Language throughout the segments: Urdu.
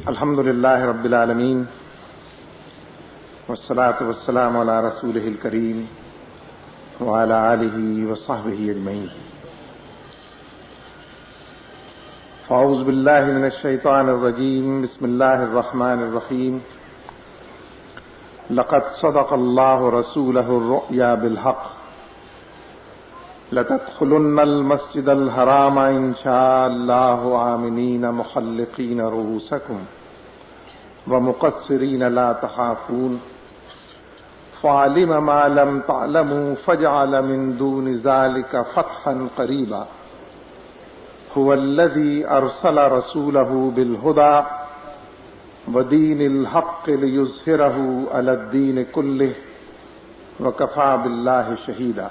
الحمد لله رب العالمين والصلاة والسلام على رسوله الكريم وعلى آله وصحبه أجمعين. فأعوذ بالله من الشيطان الرجيم. بسم الله الرحمن الرحيم. لقد صدق الله رسوله الرؤيا بالحق لتدخلن المسجد الحرام إن شاء الله آمنين محلقين رؤوسكم ومقصرين لا تخافون فعلم ما لم تعلموا فجعل من دون ذلك فتحا قريبا. هو الذي أرسل رسوله بالهدى ودين الحق ليظهره على الدين كله وكفى بالله شهيدا.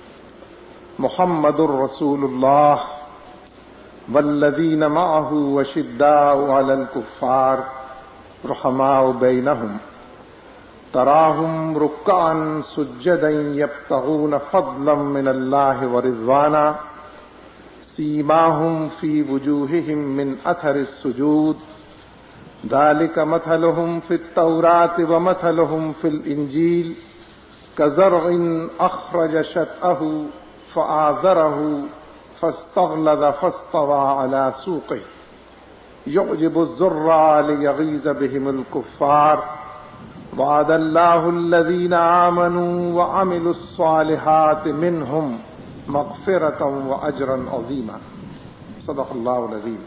محمد رسول الله والذين معه وشداء على الكفار رحماء بينهم تراهم ركعا سجدا يبتغون فضلا من الله ورضوانا سيماهم في وجوههم من أثر السجود ذلك مثلهم في التوراة ومثلهم في الإنجيل كزرع أخرج شطأه فآزره فاستغلظ فاستوى على سوقه يعجب الزراع ليغيظ بهم الكفار وعد الله الذين آمنوا وعملوا الصالحات منهم مغفرة وأجرا عظيما. صدق الله العظيم.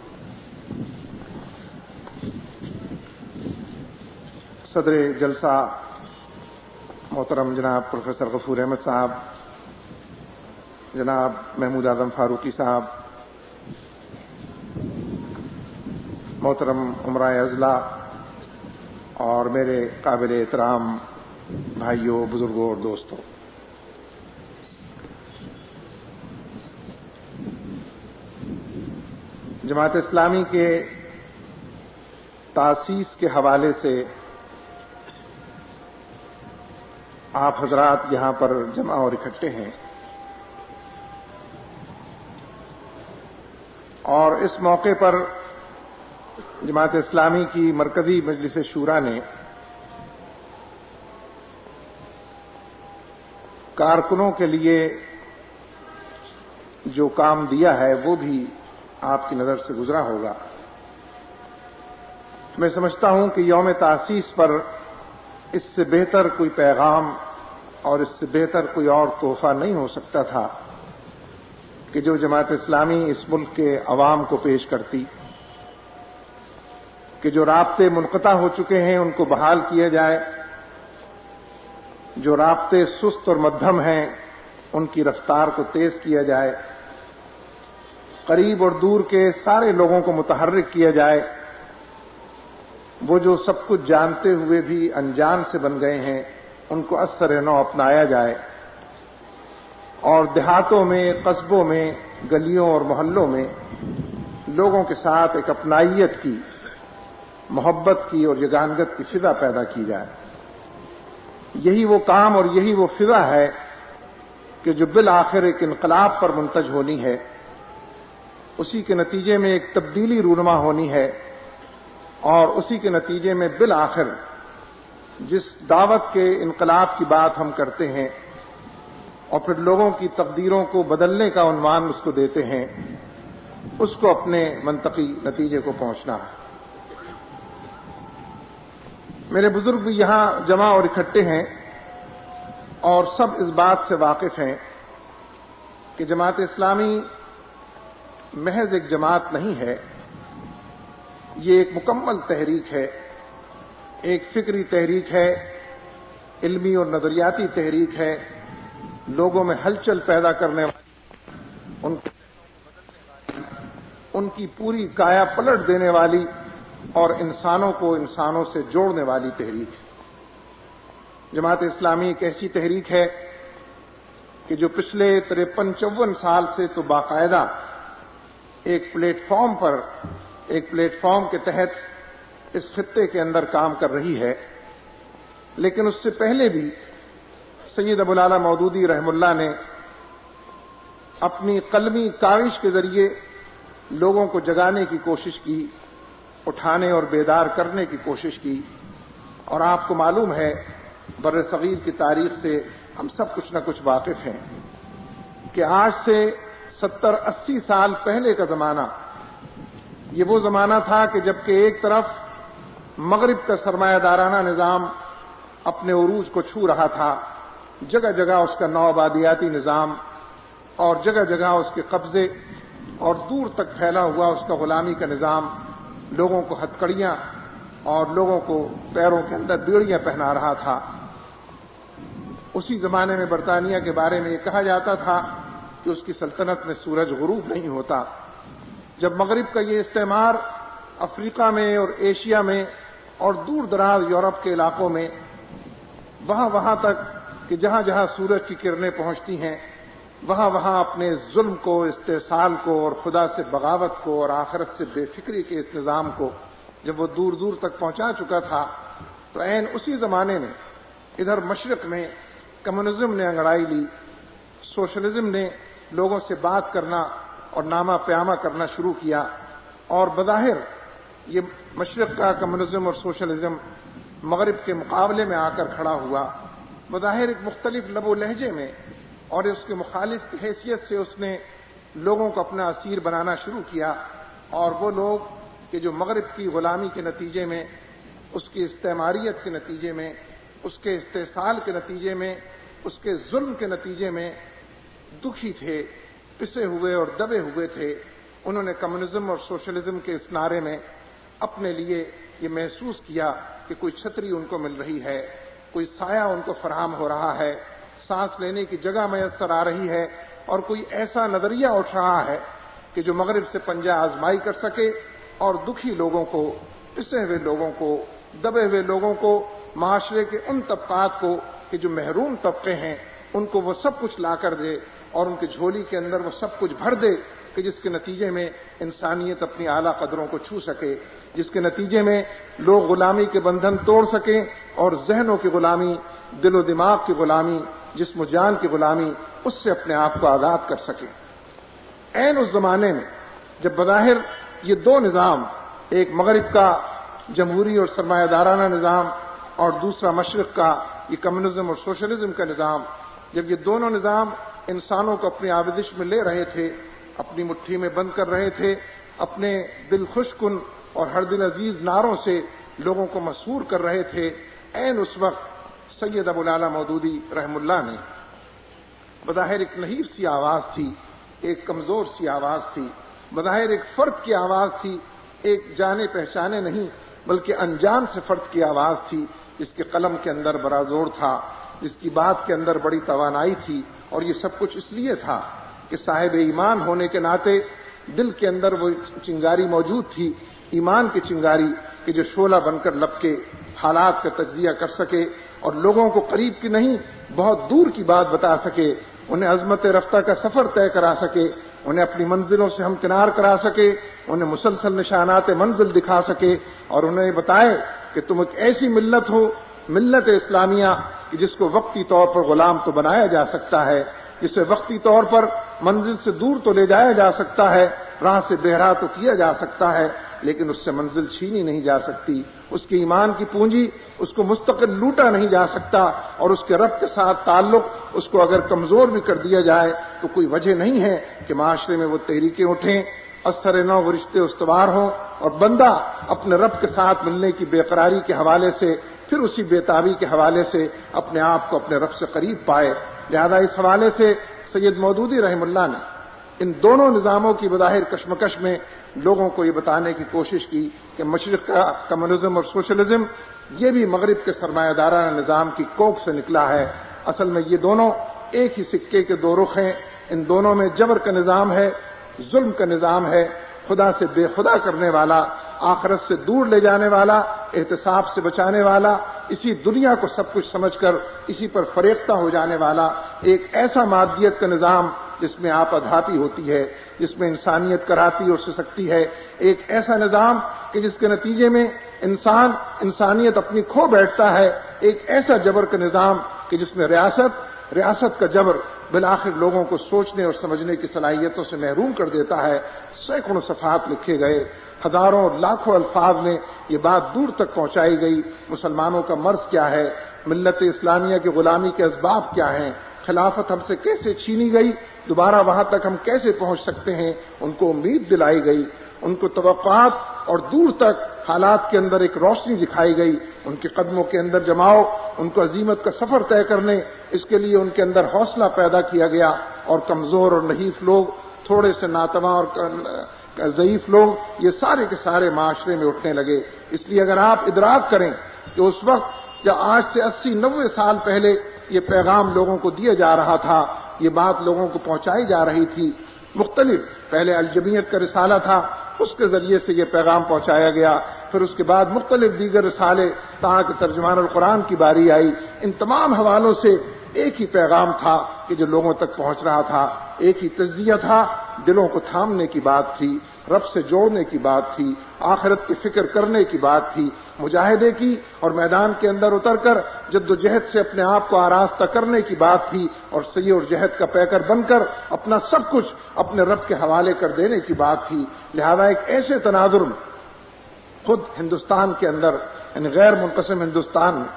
صدر جلسہ محترم جناب پروفیسر غفور احمد صاحب، جناب محمود اعظم فاروقی صاحب، محترم عمرائے اضلاع اور میرے قابل احترام بھائیوں، بزرگوں اور دوستوں، جماعت اسلامی کے تاسیس کے حوالے سے آپ حضرات یہاں پر جمع اور اکٹھے ہیں، اور اس موقع پر جماعت اسلامی کی مرکزی مجلس شورا نے کارکنوں کے لیے جو کام دیا ہے وہ بھی آپ کی نظر سے گزرا ہوگا. میں سمجھتا ہوں کہ یوم تاسیس پر اس سے بہتر کوئی پیغام اور اس سے بہتر کوئی اور تحفہ نہیں ہو سکتا تھا کہ جو جماعت اسلامی اس ملک کے عوام کو پیش کرتی، کہ جو رابطے منقطع ہو چکے ہیں ان کو بحال کیا جائے، جو رابطے سست اور مدھم ہیں ان کی رفتار کو تیز کیا جائے، قریب اور دور کے سارے لوگوں کو متحرک کیا جائے، وہ جو سب کچھ جانتے ہوئے بھی انجان سے بن گئے ہیں ان کو اثر نو اپنایا جائے، اور دیہاتوں میں، قصبوں میں، گلیوں اور محلوں میں لوگوں کے ساتھ ایک اپنائیت کی، محبت کی اور یگانگت کی فضا پیدا کی جائے. یہی وہ کام اور یہی وہ فضا ہے کہ جو بالآخر ایک انقلاب پر منتج ہونی ہے، اسی کے نتیجے میں ایک تبدیلی رونما ہونی ہے، اور اسی کے نتیجے میں بالآخر جس دعوت کے انقلاب کی بات ہم کرتے ہیں اور پھر لوگوں کی تقدیروں کو بدلنے کا عنوان اس کو دیتے ہیں، اس کو اپنے منطقی نتیجے کو پہنچنا ہے. میرے بزرگ بھی یہاں جمع اور اکٹھے ہیں اور سب اس بات سے واقف ہیں کہ جماعت اسلامی محض ایک جماعت نہیں ہے، یہ ایک مکمل تحریک ہے، ایک فکری تحریک ہے، علمی اور نظریاتی تحریک ہے، لوگوں میں ہلچل پیدا کرنے والی، ان کو بدلنے والی، ان کی پوری کایا پلٹ دینے والی اور انسانوں کو انسانوں سے جوڑنے والی تحریک ہے. جماعت اسلامی ایک ایسی تحریک ہے کہ جو پچھلے 53-54 سال سے تو باقاعدہ ایک پلیٹ فارم کے تحت اس خطے کے اندر کام کر رہی ہے، لیکن اس سے پہلے بھی سید ابو الاعلی مودودی رحم اللہ نے اپنی قلمی کاوش کے ذریعے لوگوں کو جگانے کی کوشش کی، اٹھانے اور بیدار کرنے کی کوشش کی. اور آپ کو معلوم ہے بر صغیر کی تاریخ سے ہم سب کچھ نہ کچھ واقف ہیں کہ آج سے 70-80 سال پہلے کا زمانہ یہ وہ زمانہ تھا کہ جبکہ ایک طرف مغرب کا سرمایہ دارانہ نظام اپنے عروج کو چھو رہا تھا، جگہ جگہ اس کا نوآبادیاتی نظام اور جگہ جگہ اس کے قبضے اور دور تک پھیلا ہوا اس کا غلامی کا نظام لوگوں کو ہتھکڑیاں اور لوگوں کو پیروں کے اندر بیڑیاں پہنا رہا تھا. اسی زمانے میں برطانیہ کے بارے میں یہ کہا جاتا تھا کہ اس کی سلطنت میں سورج غروب نہیں ہوتا. جب مغرب کا یہ استعمار افریقہ میں اور ایشیا میں اور دور دراز یورپ کے علاقوں میں وہاں تک کہ جہاں جہاں سورج کی کرنیں پہنچتی ہیں وہاں اپنے ظلم کو، استحصال کو اور خدا سے بغاوت کو اور آخرت سے بے فکری کے اس نظام کو جب وہ دور دور تک پہنچا چکا تھا تو عین اسی زمانے میں ادھر مشرق میں کمیونزم نے انگڑائی لی، سوشلزم نے لوگوں سے بات کرنا اور نامہ پیامہ کرنا شروع کیا. اور بظاہر یہ مشرق کا کمیونزم اور سوشلزم مغرب کے مقابلے میں آ کر کھڑا ہوا، بظاہر ایک مختلف لب و لہجے میں اور اس کے مخالف کی حیثیت سے اس نے لوگوں کو اپنا اسیر بنانا شروع کیا. اور وہ لوگ کہ جو مغرب کی غلامی کے نتیجے میں، اس کی استعماریت کے نتیجے میں، اس کے استحصال کے نتیجے میں، اس کے ظلم کے نتیجے میں دکھی تھے، پسے ہوئے اور دبے ہوئے تھے، انہوں نے کمیونزم اور سوشلزم کے اس نعرے میں اپنے لیے یہ محسوس کیا کہ کوئی چھتری ان کو مل رہی ہے، کوئی سایہ ان کو فراہم ہو رہا ہے، سانس لینے کی جگہ میسر آ رہی ہے، اور کوئی ایسا نظریہ اٹھ رہا ہے کہ جو مغرب سے پنجہ آزمائی کر سکے اور دکھی لوگوں کو، پسے ہوئے لوگوں کو، دبے ہوئے لوگوں کو، معاشرے کے ان طبقات کو کہ جو محروم طبقے ہیں ان کو وہ سب کچھ لا کر دے اور ان کی جھولی کے اندر وہ سب کچھ بھر دے کہ جس کے نتیجے میں انسانیت اپنی اعلیٰ قدروں کو چھو سکے، جس کے نتیجے میں لوگ غلامی کے بندھن توڑ سکیں اور ذہنوں کی غلامی، دل و دماغ کی غلامی، جسم و جان کی غلامی، اس سے اپنے آپ کو آزاد کر سکیں. عین اس زمانے میں جب بظاہر یہ دو نظام، ایک مغرب کا جمہوری اور سرمایہ دارانہ نظام اور دوسرا مشرق کا یہ کمیونزم اور سوشلزم کا نظام، جب یہ دونوں نظام انسانوں کو اپنی آبدش میں لے رہے تھے، اپنی مٹھی میں بند کر رہے تھے، اپنے دل خوش کن اور ہر دل عزیز نعروں سے لوگوں کو مسحور کر رہے تھے، عین اس وقت سید ابو الاعلی مودودی رحم اللہ نے بظاہر ایک نحیف سی آواز تھی، ایک کمزور سی آواز تھی، بظاہر ایک فرد کی آواز تھی، ایک جانے پہچانے نہیں بلکہ انجان سے فرد کی آواز تھی، جس کے قلم کے اندر بڑا زور تھا، جس کی بات کے اندر بڑی توانائی تھی. اور یہ سب کچھ اس لیے تھا کہ صاحب ایمان ہونے کے ناطے دل کے اندر وہ چنگاری موجود تھی، ایمان کی چنگاری کہ جو شعلہ بن کر لپکے، حالات کا تجزیہ کر سکے اور لوگوں کو قریب کی نہیں بہت دور کی بات بتا سکے، انہیں عظمت رفتہ کا سفر طے کرا سکے، انہیں اپنی منزلوں سے ہمکنار کرا سکے، انہیں مسلسل نشانات منزل دکھا سکے اور انہیں بتائے کہ تم ایک ایسی ملت ہو، ملت اسلامیہ کہ جس کو وقتی طور پر غلام تو بنایا جا سکتا ہے، جسے وقتی طور پر منزل سے دور تو لے جایا جا سکتا ہے، راہ سے بہرا تو کیا جا سکتا ہے، لیکن اس سے منزل چھینی نہیں جا سکتی، اس کی ایمان کی پونجی اس کو مستقل لوٹا نہیں جا سکتا، اور اس کے رب کے ساتھ تعلق اس کو اگر کمزور بھی کر دیا جائے تو کوئی وجہ نہیں ہے کہ معاشرے میں وہ تحریکیں اٹھیں، اثر نو وہ رشتے استوار ہوں اور بندہ اپنے رب کے ساتھ ملنے کی بے قراری کے حوالے سے پھر اسی بےتابی کے حوالے سے اپنے آپ کو اپنے رب سے قریب پائے. لہذا اس حوالے سے سید مودودی رحم اللہ نے ان دونوں نظاموں کی بظاہر کشمکش میں لوگوں کو یہ بتانے کی کوشش کی کہ مشرق کا کمیونزم اور سوشلزم یہ بھی مغرب کے سرمایہ دارانہ نظام کی کوکھ سے نکلا ہے. اصل میں یہ دونوں ایک ہی سکے کے دو رخ ہیں، ان دونوں میں جبر کا نظام ہے، ظلم کا نظام ہے، خدا سے بے خدا کرنے والا، آخرت سے دور لے جانے والا، احتساب سے بچانے والا، اسی دنیا کو سب کچھ سمجھ کر اسی پر فریختہ ہو جانے والا ایک ایسا مادیت کا نظام جس میں آپادھاپی ہوتی ہے، جس میں انسانیت کراتی اور سسکتی ہے، ایک ایسا نظام کہ جس کے نتیجے میں انسانیت اپنی کھو بیٹھتا ہے، ایک ایسا جبر کا نظام کہ جس میں ریاست کا جبر بالآخر لوگوں کو سوچنے اور سمجھنے کی صلاحیتوں سے محروم کر دیتا ہے۔ سینکڑوں صفحات لکھے گئے، ہزاروں لاکھوں الفاظ میں یہ بات دور تک پہنچائی گئی، مسلمانوں کا مرض کیا ہے، ملت اسلامیہ کی غلامی کے اسباب کیا ہیں، خلافت ہم سے کیسے چھینی گئی، دوبارہ وہاں تک ہم کیسے پہنچ سکتے ہیں، ان کو امید دلائی گئی، ان کو توقعات اور دور تک حالات کے اندر ایک روشنی دکھائی گئی، ان کے قدموں کے اندر جماؤ، ان کو عزیمت کا سفر طے کرنے، اس کے لیے ان کے اندر حوصلہ پیدا کیا گیا، اور کمزور اور نحیف لوگ، تھوڑے سے ناتواں اور ضعیف لوگ، یہ سارے کے سارے معاشرے میں اٹھنے لگے۔ اس لیے اگر آپ ادراک کریں کہ اس وقت جب آج سے 80-90 سال پہلے یہ پیغام لوگوں کو دیا جا رہا تھا، یہ بات لوگوں کو پہنچائی جا رہی تھی، مختلف، پہلے الجمیت کا رسالہ تھا، اس کے ذریعے سے یہ پیغام پہنچایا گیا، پھر اس کے بعد مختلف دیگر رسالے، تاں کہ ترجمان القرآن کی باری آئی، ان تمام حوالوں سے ایک ہی پیغام تھا کہ جو لوگوں تک پہنچ رہا تھا، ایک ہی تجزیہ تھا، دلوں کو تھامنے کی بات تھی، رب سے جوڑنے کی بات تھی، آخرت کی فکر کرنے کی بات تھی، مجاہدے کی اور میدان کے اندر اتر کر جد و جہد سے اپنے آپ کو آراستہ کرنے کی بات تھی، اور سعی اور جہد کا پیکر بن کر اپنا سب کچھ اپنے رب کے حوالے کر دینے کی بات تھی۔ لہذا ایک ایسے تناظر میں خود ہندوستان کے اندر، یعنی غیر منقسم ہندوستان میں،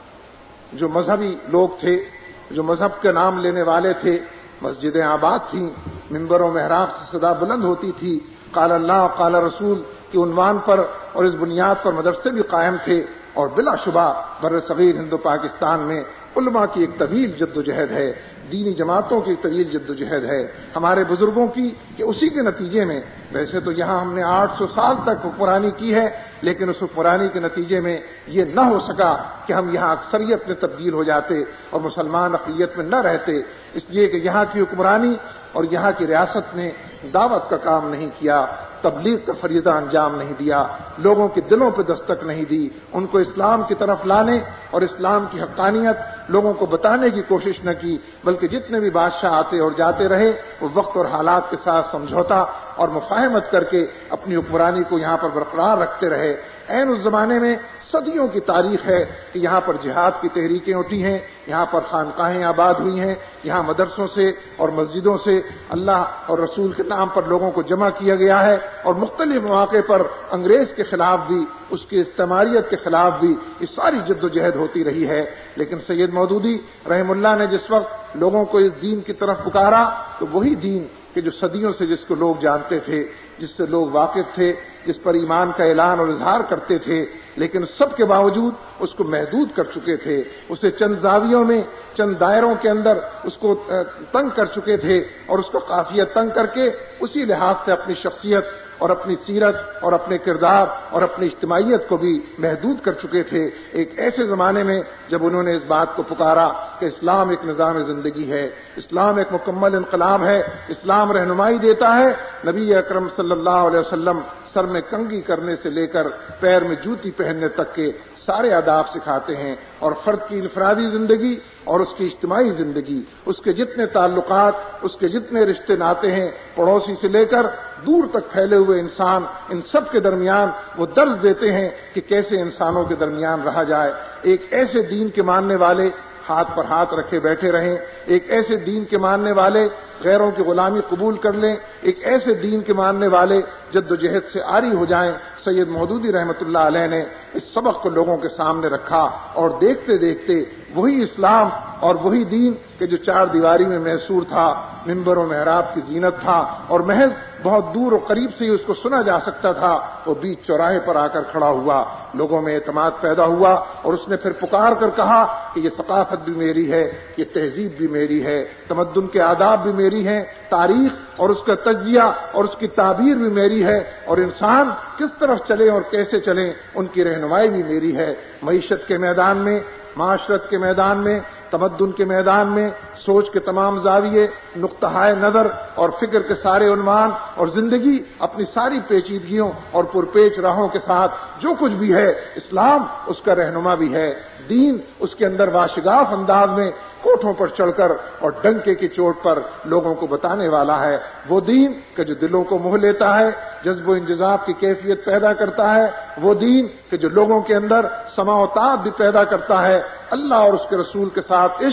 جو مذہبی لوگ تھے، جو مذہب کے نام لینے والے تھے، مسجدیں آباد تھیں، ممبر و محراب سے صدا بلند ہوتی تھی، قال اللہ قال رسول کے عنوان پر اور اس بنیاد پر مدرسے بھی قائم تھے، اور بلا شبہ بر صغیر ہند و پاکستان میں علماء کی ایک طویل جد و جہد ہے، دینی جماعتوں کی طویل جد و جہد ہے، ہمارے بزرگوں کی، کہ اسی کے نتیجے میں، ویسے تو یہاں ہم نے 800 سال تک حکمرانی کی ہے، لیکن اس حکمرانی کے نتیجے میں یہ نہ ہو سکا کہ ہم یہاں اکثریت میں تبدیل ہو جاتے اور مسلمان اقلیت میں نہ رہتے، اس لیے کہ یہاں کی حکمرانی اور یہاں کی ریاست نے دعوت کا کام نہیں کیا، تبلیغ کا فریضہ انجام نہیں دیا، لوگوں کے دلوں پہ دستک نہیں دی، ان کو اسلام کی طرف لانے اور اسلام کی حقانیت لوگوں کو بتانے کی کوشش نہ کی، بلکہ جتنے بھی بادشاہ آتے اور جاتے رہے وہ وقت اور حالات کے ساتھ سمجھوتا اور مفاہمت کر کے اپنی حکمرانی کو یہاں پر برقرار رکھتے رہے۔ عین اس زمانے میں صدیوں کی تاریخ ہے کہ یہاں پر جہاد کی تحریکیں اٹھی ہیں، یہاں پر خانقاہیں آباد ہوئی ہیں، یہاں مدرسوں سے اور مسجدوں سے اللہ اور رسول کے نام پر لوگوں کو جمع کیا گیا ہے، اور مختلف مواقع پر انگریز کے خلاف بھی، اس کی استعماریت کے خلاف بھی یہ ساری جد و جہد ہوتی رہی ہے۔ لیکن سید مودودی رحم اللہ نے جس وقت لوگوں کو اس دین کی طرف پکارا تو وہی دین کہ جو صدیوں سے جس کو لوگ جانتے تھے، جس سے لوگ واقف تھے، جس پر ایمان کا اعلان اور اظہار کرتے تھے، لیکن سب کے باوجود اس کو محدود کر چکے تھے، اسے چند زاویوں میں، چند دائروں کے اندر اس کو تنگ کر چکے تھے، اور اس کو قافیہ تنگ کر کے اسی لحاظ سے اپنی شخصیت اور اپنی سیرت اور اپنے کردار اور اپنی اجتماعیت کو بھی محدود کر چکے تھے۔ ایک ایسے زمانے میں جب انہوں نے اس بات کو پکارا کہ اسلام ایک نظام زندگی ہے، اسلام ایک مکمل انقلاب ہے، اسلام رہنمائی دیتا ہے، نبی اکرم صلی اللہ علیہ وسلم سر میں کنگھی کرنے سے لے کر پیر میں جوتی پہننے تک کے سارے آداب سکھاتے ہیں، اور فرد کی انفرادی زندگی اور اس کی اجتماعی زندگی، اس کے جتنے تعلقات، اس کے جتنے رشتے ناتے ہیں، پڑوسی سے لے کر دور تک پھیلے ہوئے انسان، ان سب کے درمیان وہ درس دیتے ہیں کہ کیسے انسانوں کے درمیان رہا جائے۔ ایک ایسے دین کے ماننے والے ہاتھ پر ہاتھ رکھے بیٹھے رہیں، ایک ایسے دین کے ماننے والے غیروں کی غلامی قبول کر لیں، ایک ایسے دین کے ماننے والے جد و جہد سے عاری ہو جائیں۔ سید مودودی رحمۃ اللہ علیہ نے اس سبق کو لوگوں کے سامنے رکھا، اور دیکھتے دیکھتے وہی اسلام اور وہی دین کہ جو چار دیواری میں محصور تھا، ممبر و محراب کی زینت تھا، اور محض بہت دور و قریب سے ہی اس کو سنا جا سکتا تھا، وہ بیچ چوراہے پر آ کر کھڑا ہوا، لوگوں میں اعتماد پیدا ہوا، اور اس نے پھر پکار کر کہا کہ یہ ثقافت بھی میری ہے، یہ تہذیب بھی میری ہے، تمدن کے آداب بھی میری ہیں، تاریخ اور اس کا تجزیہ اور اس کی تعبیر بھی میری ہے، اور انسان کس طرف چلے اور کیسے چلیں ان کی رہنمائی بھی میری ہے۔ معیشت کے میدان میں، معاشرت کے میدان میں، تمدن کے میدان میں، سوچ کے تمام زاویے، نقطہ نظر اور فکر کے سارے عنوان، اور زندگی اپنی ساری پیچیدگیوں اور پرپیچ راہوں کے ساتھ جو کچھ بھی ہے، اسلام اس کا رہنما بھی ہے، دین اس کے اندر واشگاف انداز میں کوٹھوں پر چڑھ کر اور ڈنکے کی چوٹ پر لوگوں کو بتانے والا ہے، وہ دین کہ جو دلوں کو موہ لیتا ہے، جذب و انجذاب کی کیفیت پیدا کرتا ہے، وہ دین کہ جو لوگوں کے اندر سماع و طاعت بھی پیدا کرتا ہے، اللہ اور اس کے رسول کے ساتھ عشق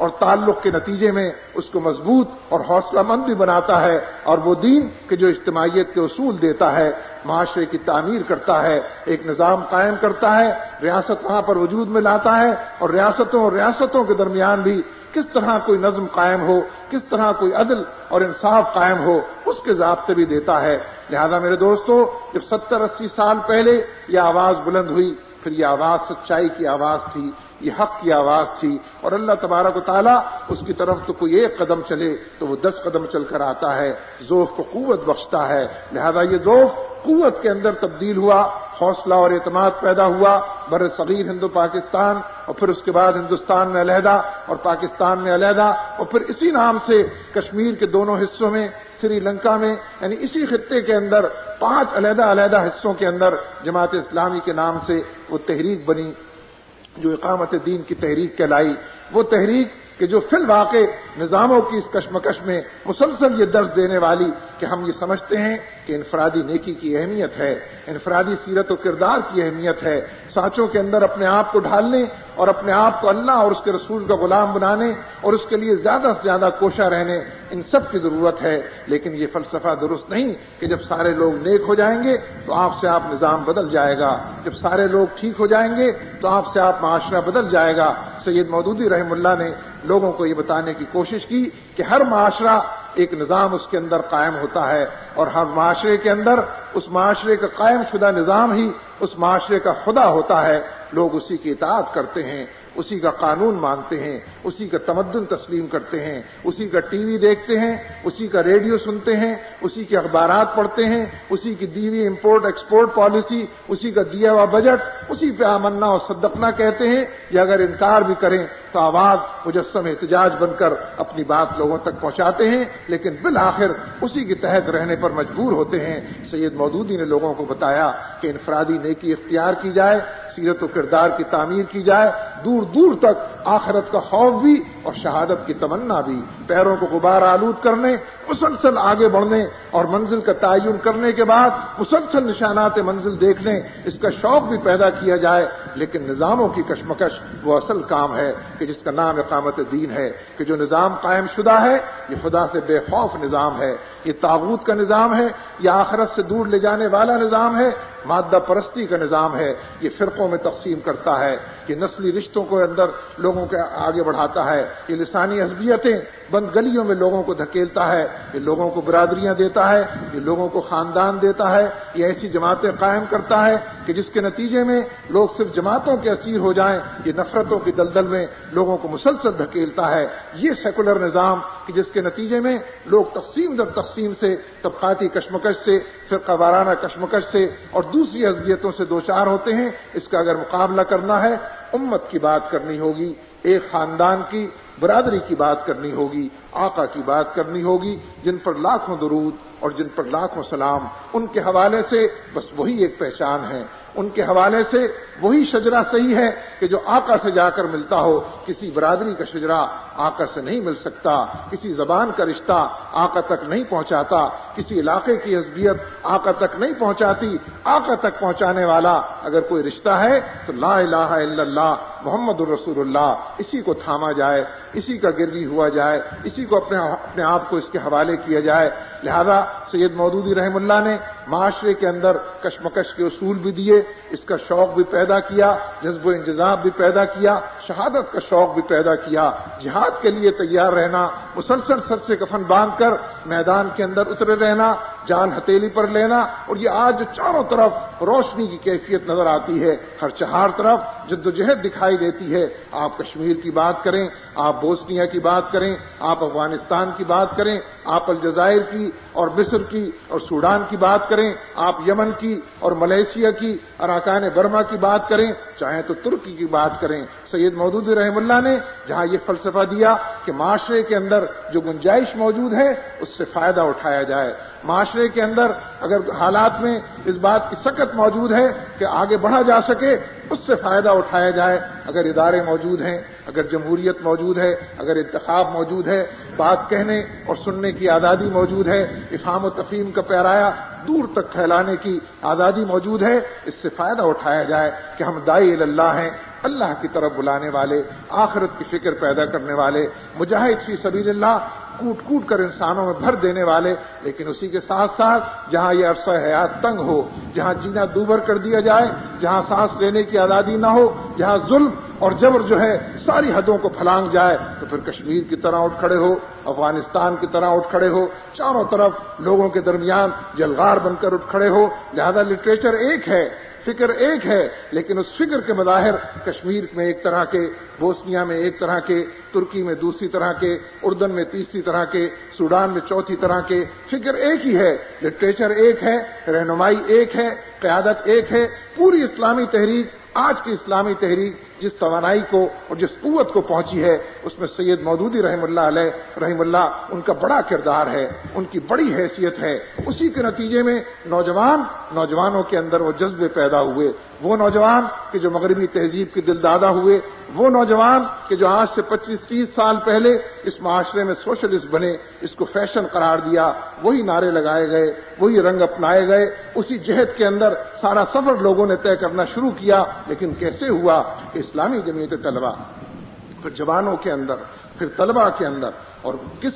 اور تعلق کے نتیجے میں اس کو مضبوط اور حوصلہ مند بھی بناتا ہے، اور وہ دین کہ جو اجتماعیت کے اصول دیتا ہے، معاشرے کی تعمیر کرتا ہے، ایک نظام قائم کرتا ہے، ریاست وہاں پر وجود میں لاتا ہے، اور ریاستوں کے درمیان بھی کس طرح کوئی نظم قائم ہو، کس طرح کوئی عدل اور انصاف قائم ہو، اس کے ضابطے بھی دیتا ہے۔ لہذا میرے دوستو، جب 70-80 سال پہلے یہ آواز بلند ہوئی، پھر یہ آواز سچائی کی آواز تھی، یہ حق کی آواز تھی، اور اللہ تبارک و تعالیٰ اس کی طرف تو کوئی ایک قدم چلے تو وہ 10 قدم چل کر آتا ہے، ذوق کو قوت بخشتا ہے۔ لہذا یہ ذوق قوت کے اندر تبدیل ہوا، حوصلہ اور اعتماد پیدا ہوا بر صغیر ہند و پاکستان، اور پھر اس کے بعد ہندوستان میں علیحدہ اور پاکستان میں علیحدہ، اور پھر اسی نام سے کشمیر کے دونوں حصوں میں، سری لنکا میں، یعنی اسی خطے کے اندر 5 علیحدہ حصوں کے اندر جماعت اسلامی کے نام سے وہ تحریک بنی جو اقامت دین کی تحریک کہلائی۔ وہ تحریک کہ جو فی الواقع نظاموں کی اس کشمکش میں مسلسل یہ درس دینے والی کہ ہم یہ سمجھتے ہیں کہ انفرادی نیکی کی اہمیت ہے، انفرادی سیرت و کردار کی اہمیت ہے، سانچوں کے اندر اپنے آپ کو ڈھالنے اور اپنے آپ کو اللہ اور اس کے رسول کا غلام بنانے اور اس کے لیے زیادہ سے زیادہ کوشاں رہنے، ان سب کی ضرورت ہے۔ لیکن یہ فلسفہ درست نہیں کہ جب سارے لوگ نیک ہو جائیں گے تو آپ سے آپ نظام بدل جائے گا، جب سارے لوگ ٹھیک ہو جائیں گے تو آپ سے آپ معاشرہ بدل جائے گا۔ سید مودودی رحمہ اللہ نے لوگوں کو یہ بتانے کی کوشش کی کہ ہر معاشرہ ایک نظام اس کے اندر قائم ہوتا ہے، اور ہر معاشرے کے اندر اس معاشرے کا قائم شدہ نظام ہی اس معاشرے کا خدا ہوتا ہے۔ لوگ اسی کی اطاعت کرتے ہیں، اسی کا قانون مانتے ہیں، اسی کا تمدن تسلیم کرتے ہیں، اسی کا ٹی وی دیکھتے ہیں، اسی کا ریڈیو سنتے ہیں، اسی کے اخبارات پڑھتے ہیں، اسی کی دی ہوئی امپورٹ ایکسپورٹ پالیسی، اسی کا دیا ہوا بجٹ، اسی پہ آمنا اور صدقنا کہتے ہیں، یا اگر انکار بھی کریں تو آواز مجسم احتجاج بن کر اپنی بات لوگوں تک پہنچاتے ہیں، لیکن بالآخر اسی کے تحت رہنے پر مجبور ہوتے ہیں۔ سید مودودی نے لوگوں کو بتایا کہ انفرادی نیکی اختیار کی جائے، سیرت و کردار کی تعمیر کی جائے، دور دور تک آخرت کا خوف بھی اور شہادت کی تمنا بھی، پیروں کو غبار آلود کرنے، مسلسل آگے بڑھنے اور منزل کا تعین کرنے کے بعد مسلسل نشانات منزل دیکھنے، اس کا شوق بھی پیدا کیا جائے۔ لیکن نظاموں کی کشمکش وہ اصل کام ہے کہ جس کا نام اقامت دین ہے، کہ جو نظام قائم شدہ ہے یہ خدا سے بے خوف نظام ہے، یہ طاغوت کا نظام ہے، یہ آخرت سے دور لے جانے والا نظام ہے، مادہ پرستی کا نظام ہے، یہ فرقوں میں تقسیم کرتا ہے، یہ نسلی رشتوں کو اندر لوگوں کے آگے بڑھاتا ہے، یہ لسانی حزبیتیں بند گلیوں میں لوگوں کو دھکیلتا ہے، یہ لوگوں کو برادریاں دیتا ہے، یہ لوگوں کو خاندان دیتا ہے، یہ ایسی جماعتیں قائم کرتا ہے کہ جس کے نتیجے میں لوگ صرف جماعتوں کے اسیر ہو جائیں، یہ نفرتوں کی دلدل میں لوگوں کو مسلسل دھکیلتا ہے۔ یہ سیکولر نظام کہ جس کے نتیجے میں لوگ تقسیم در تقسیم سے، طبقاتی کشمکش سے، فرقہ وارانہ کشمکش سے اور دوسری حزبیتوں سے دوچار ہوتے ہیں، اس کا اگر مقابلہ کرنا ہے امت کی بات کرنی ہوگی، ایک خاندان کی، برادری کی بات کرنی ہوگی، آقا کی بات کرنی ہوگی، جن پر لاکھوں درود اور جن پر لاکھوں سلام، ان کے حوالے سے بس وہی ایک پہچان ہے، ان کے حوالے سے وہی شجرہ صحیح ہے کہ جو آقا سے جا کر ملتا ہو۔ کسی برادری کا شجرہ آقا سے نہیں مل سکتا، کسی زبان کا رشتہ آقا تک نہیں پہنچاتا، کسی علاقے کی حزبیت آقا تک نہیں پہنچاتی۔ آقا تک پہنچانے والا اگر کوئی رشتہ ہے تو لا الہ الا اللہ محمد الرسول اللہ، اسی کو تھاما جائے، اسی کا گروی ہوا جائے، اسی کو اپنے آپ کو اس کے حوالے کیا جائے۔ لہذا سید مودودی رحم اللہ نے معاشرے کے اندر کشمکش کے اصول بھی دیے، اس کا شوق بھی پیدا کیا، جذب و انجذاب بھی پیدا کیا، شہادت کا شوق بھی پیدا کیا، جہاد کے لیے تیار رہنا، مسلسل سر سے کفن باندھ کر میدان کے اندر اترے رہنا، جان ہتھیلی پر لینا، اور یہ آج جو چاروں طرف روشنی کی کیفیت نظر آتی ہے، ہر چہار طرف جدوجہد دکھائی دیتی ہے۔ آپ کشمیر کی بات کریں، آپ بوسنیا کی بات کریں، آپ افغانستان کی بات کریں، آپ الجزائر کی اور مصر کی اور سوڈان کی بات کریں، آپ یمن کی اور ملیشیا کی اراکان برما کی بات کریں، چاہے تو ترکی کی بات کریں۔ سید مودودی رحم اللہ نے جہاں یہ فلسفہ دیا کہ معاشرے کے اندر جو گنجائش موجود ہے اس سے فائدہ اٹھایا جائے، معاشرے کے اندر اگر حالات میں اس بات کی سکت موجود ہے کہ آگے بڑھا جا سکے اس سے فائدہ اٹھایا جائے، اگر ادارے موجود ہیں، اگر جمہوریت موجود ہے، اگر انتخاب موجود ہے، بات کہنے اور سننے کی آزادی موجود ہے، افہام و تفہیم کا پیرایا دور تک پھیلانے کی آزادی موجود ہے. اس سے فائدہ اٹھایا جائے کہ ہم داعی اللہ ہیں، اللہ کی طرف بلانے والے، آخرت کی فکر پیدا کرنے والے، مجاہد فی سبیل اللہ، کوٹ کوٹ کر انسانوں میں بھر دینے والے. لیکن اسی کے ساتھ ساتھ جہاں یہ عرصہ حیات تنگ ہو، جہاں جینا دوبر کر دیا جائے، جہاں سانس لینے کی آزادی نہ ہو، جہاں ظلم اور جبر جو ہے ساری حدوں کو پھلانگ جائے، تو پھر کشمیر کی طرح اٹھ کھڑے ہو، افغانستان کی طرح اٹھ کھڑے ہو، چاروں طرف لوگوں کے درمیان جلغار بن کر اٹھ کھڑے ہو. لہذا لٹریچر ایک ہے، فکر ایک ہے، لیکن اس فکر کے مظاہر کشمیر میں ایک طرح کے، بوسنیا میں ایک طرح کے، ترکی میں دوسری طرح کے، اردن میں تیسری طرح کے، سوڈان میں چوتھی طرح کے. فکر ایک ہی ہے، لٹریچر ایک ہے، رہنمائی ایک ہے، قیادت ایک ہے. پوری اسلامی تحریک، آج کی اسلامی تحریک جس توانائی کو اور جس قوت کو پہنچی ہے، اس میں سید مودودی رحم اللہ علیہ رحم اللہ ان کا بڑا کردار ہے، ان کی بڑی حیثیت ہے. اسی کے نتیجے میں نوجوانوں کے اندر وہ جذبے پیدا ہوئے، وہ نوجوان کہ جو مغربی تہذیب کے دل دادا ہوئے، وہ نوجوان کہ جو آج سے 25-30 سال پہلے اس معاشرے میں سوشلسٹ بنے، اس کو فیشن قرار دیا، وہی نعرے لگائے گئے، وہی رنگ اپنائے گئے. اسی جہد کے اندر سارا سفر لوگوں نے طے کرنا شروع کیا. لیکن کیسے ہوا کہ اسلامی جمعیت طلبہ، پھر جوانوں کے اندر، پھر طلبہ کے اندر، اور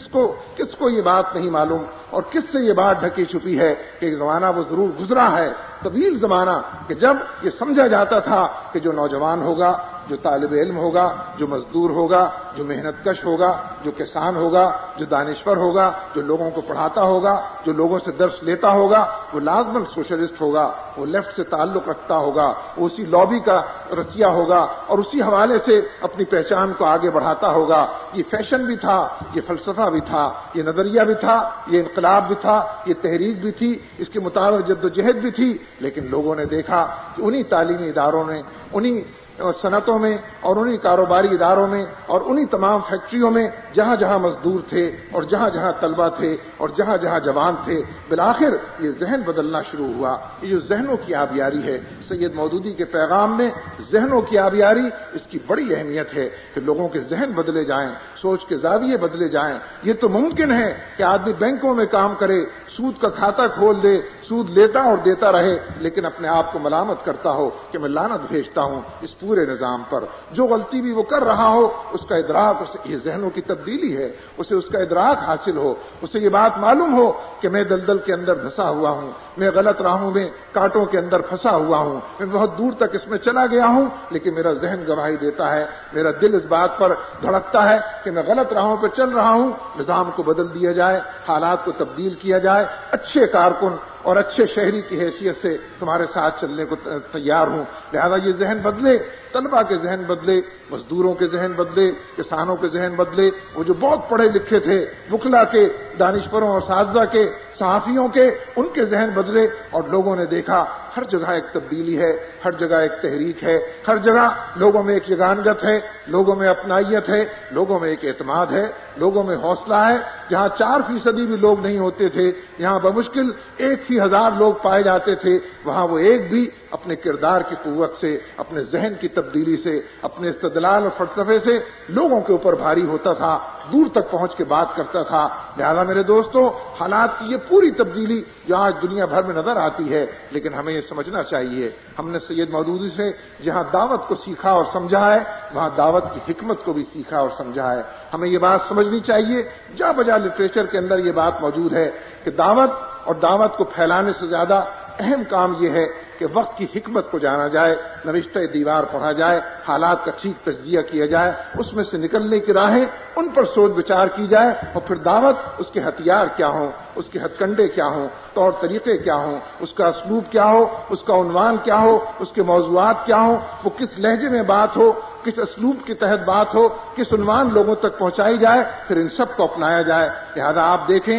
کس کو یہ بات نہیں معلوم اور کس سے یہ بات ڈھکی چھپی ہے کہ ایک زمانہ وہ ضرور گزرا ہے، طویل زمانہ، کہ جب یہ سمجھا جاتا تھا کہ جو نوجوان ہوگا، جو طالب علم ہوگا، جو مزدور ہوگا، جو محنت کش ہوگا، جو کسان ہوگا، جو دانشور ہوگا، جو لوگوں کو پڑھاتا ہوگا، جو لوگوں سے درس لیتا ہوگا، وہ لازماً سوشلسٹ ہوگا، وہ لیفٹ سے تعلق رکھتا ہوگا، وہ اسی لابی کا رسیا ہوگا اور اسی حوالے سے اپنی پہچان کو آگے بڑھاتا ہوگا. یہ فیشن بھی تھا، یہ فلسفہ بھی تھا، یہ نظریہ بھی تھا، یہ انقلاب بھی تھا، یہ تحریک بھی تھی، اس کے مطابق جدوجہد بھی تھی. لیکن لوگوں نے دیکھا کہ انہی تعلیمی اداروں نے، انہی صنعتوں میں اور انہی کاروباری اداروں میں اور انہی تمام فیکٹریوں میں جہاں جہاں مزدور تھے اور جہاں جہاں طلبہ تھے اور جہاں جہاں جوان تھے، بالآخر یہ ذہن بدلنا شروع ہوا. یہ جو ذہنوں کی آبیاری ہے، سید مودودی کے پیغام میں ذہنوں کی آبیاری، اس کی بڑی اہمیت ہے کہ لوگوں کے ذہن بدلے جائیں، سوچ کے زاویے بدلے جائیں. یہ تو ممکن ہے کہ آدمی بینکوں میں کام کرے، سود کا کھاتہ کھول دے، سود لیتا اور دیتا رہے، لیکن اپنے آپ کو ملامت کرتا ہو کہ میں لعنت بھیجتا ہوں اس پورے نظام پر. جو غلطی بھی وہ کر رہا ہو، اس کا ادراک، یہ ذہنوں کی تبدیلی ہے، اسے اس کا ادراک حاصل ہو، اسے یہ بات معلوم ہو کہ میں دلدل کے اندر دھسا ہوا ہوں، میں غلط راہوں میں، کانٹوں کے اندر پھنسا ہوا ہوں، میں بہت دور تک اس میں چلا گیا ہوں، لیکن میرا ذہن گواہی دیتا ہے، میرا دل اس بات پر دھڑکتا ہے کہ میں غلط راہوں پہ چل رہا ہوں. نظام کو بدل دیا جائے، حالات کو تبدیل کیا جائے، اچھے کارکن اور اچھے شہری کی حیثیت سے تمہارے ساتھ چلنے کو تیار ہوں. لہذا یہ ذہن بدلے، طلبہ کے ذہن بدلے، مزدوروں کے ذہن بدلے، کسانوں کے ذہن بدلے. وہ جو بہت پڑھے لکھے تھے، وکلا کے، دانشوروں اور اساتذہ کے، صحافیوں کے، ان کے ذہن بدلے اور لوگوں نے دیکھا ہر جگہ ایک تبدیلی ہے، ہر جگہ ایک تحریک ہے، ہر جگہ لوگوں میں ایک یگانگت ہے، لوگوں میں اپنائیت ہے، لوگوں میں ایک اعتماد ہے، لوگوں میں حوصلہ ہے. جہاں 4% بھی لوگ نہیں ہوتے تھے، یہاں بمشکل 1,000 لوگ پائے جاتے تھے، وہاں وہ ایک بھی اپنے کردار کی قوت سے، اپنے ذہن کی تبدیلی سے، اپنے استدلال اور فلسفے سے لوگوں کے اوپر بھاری ہوتا تھا، دور تک پہنچ کے بات کرتا تھا. لہذا میرے دوستوں، حالات کی یہ پوری تبدیلی جو آج دنیا بھر میں نظر آتی ہے، لیکن ہمیں یہ سمجھنا چاہیے، ہم نے سید مودودی سے جہاں دعوت کو سیکھا اور سمجھا ہے، وہاں دعوت کی حکمت کو بھی سیکھا اور سمجھا ہے. ہمیں یہ بات سمجھنی چاہیے، جا بجا لٹریچر کے اندر یہ بات موجود ہے کہ دعوت اور دعوت کو پھیلانے سے زیادہ اہم کام یہ ہے کہ وقت کی حکمت کو جانا جائے، نوشتہ دیوار پڑھا جائے، حالات کا ٹھیک تجزیہ کیا جائے، اس میں سے نکلنے کی راہیں ان پر سوچ بچار کی جائے، اور پھر دعوت، اس کے ہتھیار کیا ہوں، اس کے ہتھ کنڈے کیا ہوں، طور طریقے کیا ہوں، اس کا اسلوب کیا ہو، اس کا عنوان کیا ہو، اس کے موضوعات کیا ہوں، وہ کس لہجے میں بات ہو، کس اسلوب کے تحت بات ہو، کس عنوان لوگوں تک پہنچائی جائے، پھر ان سب کو اپنایا جائے. لہذا آپ دیکھیں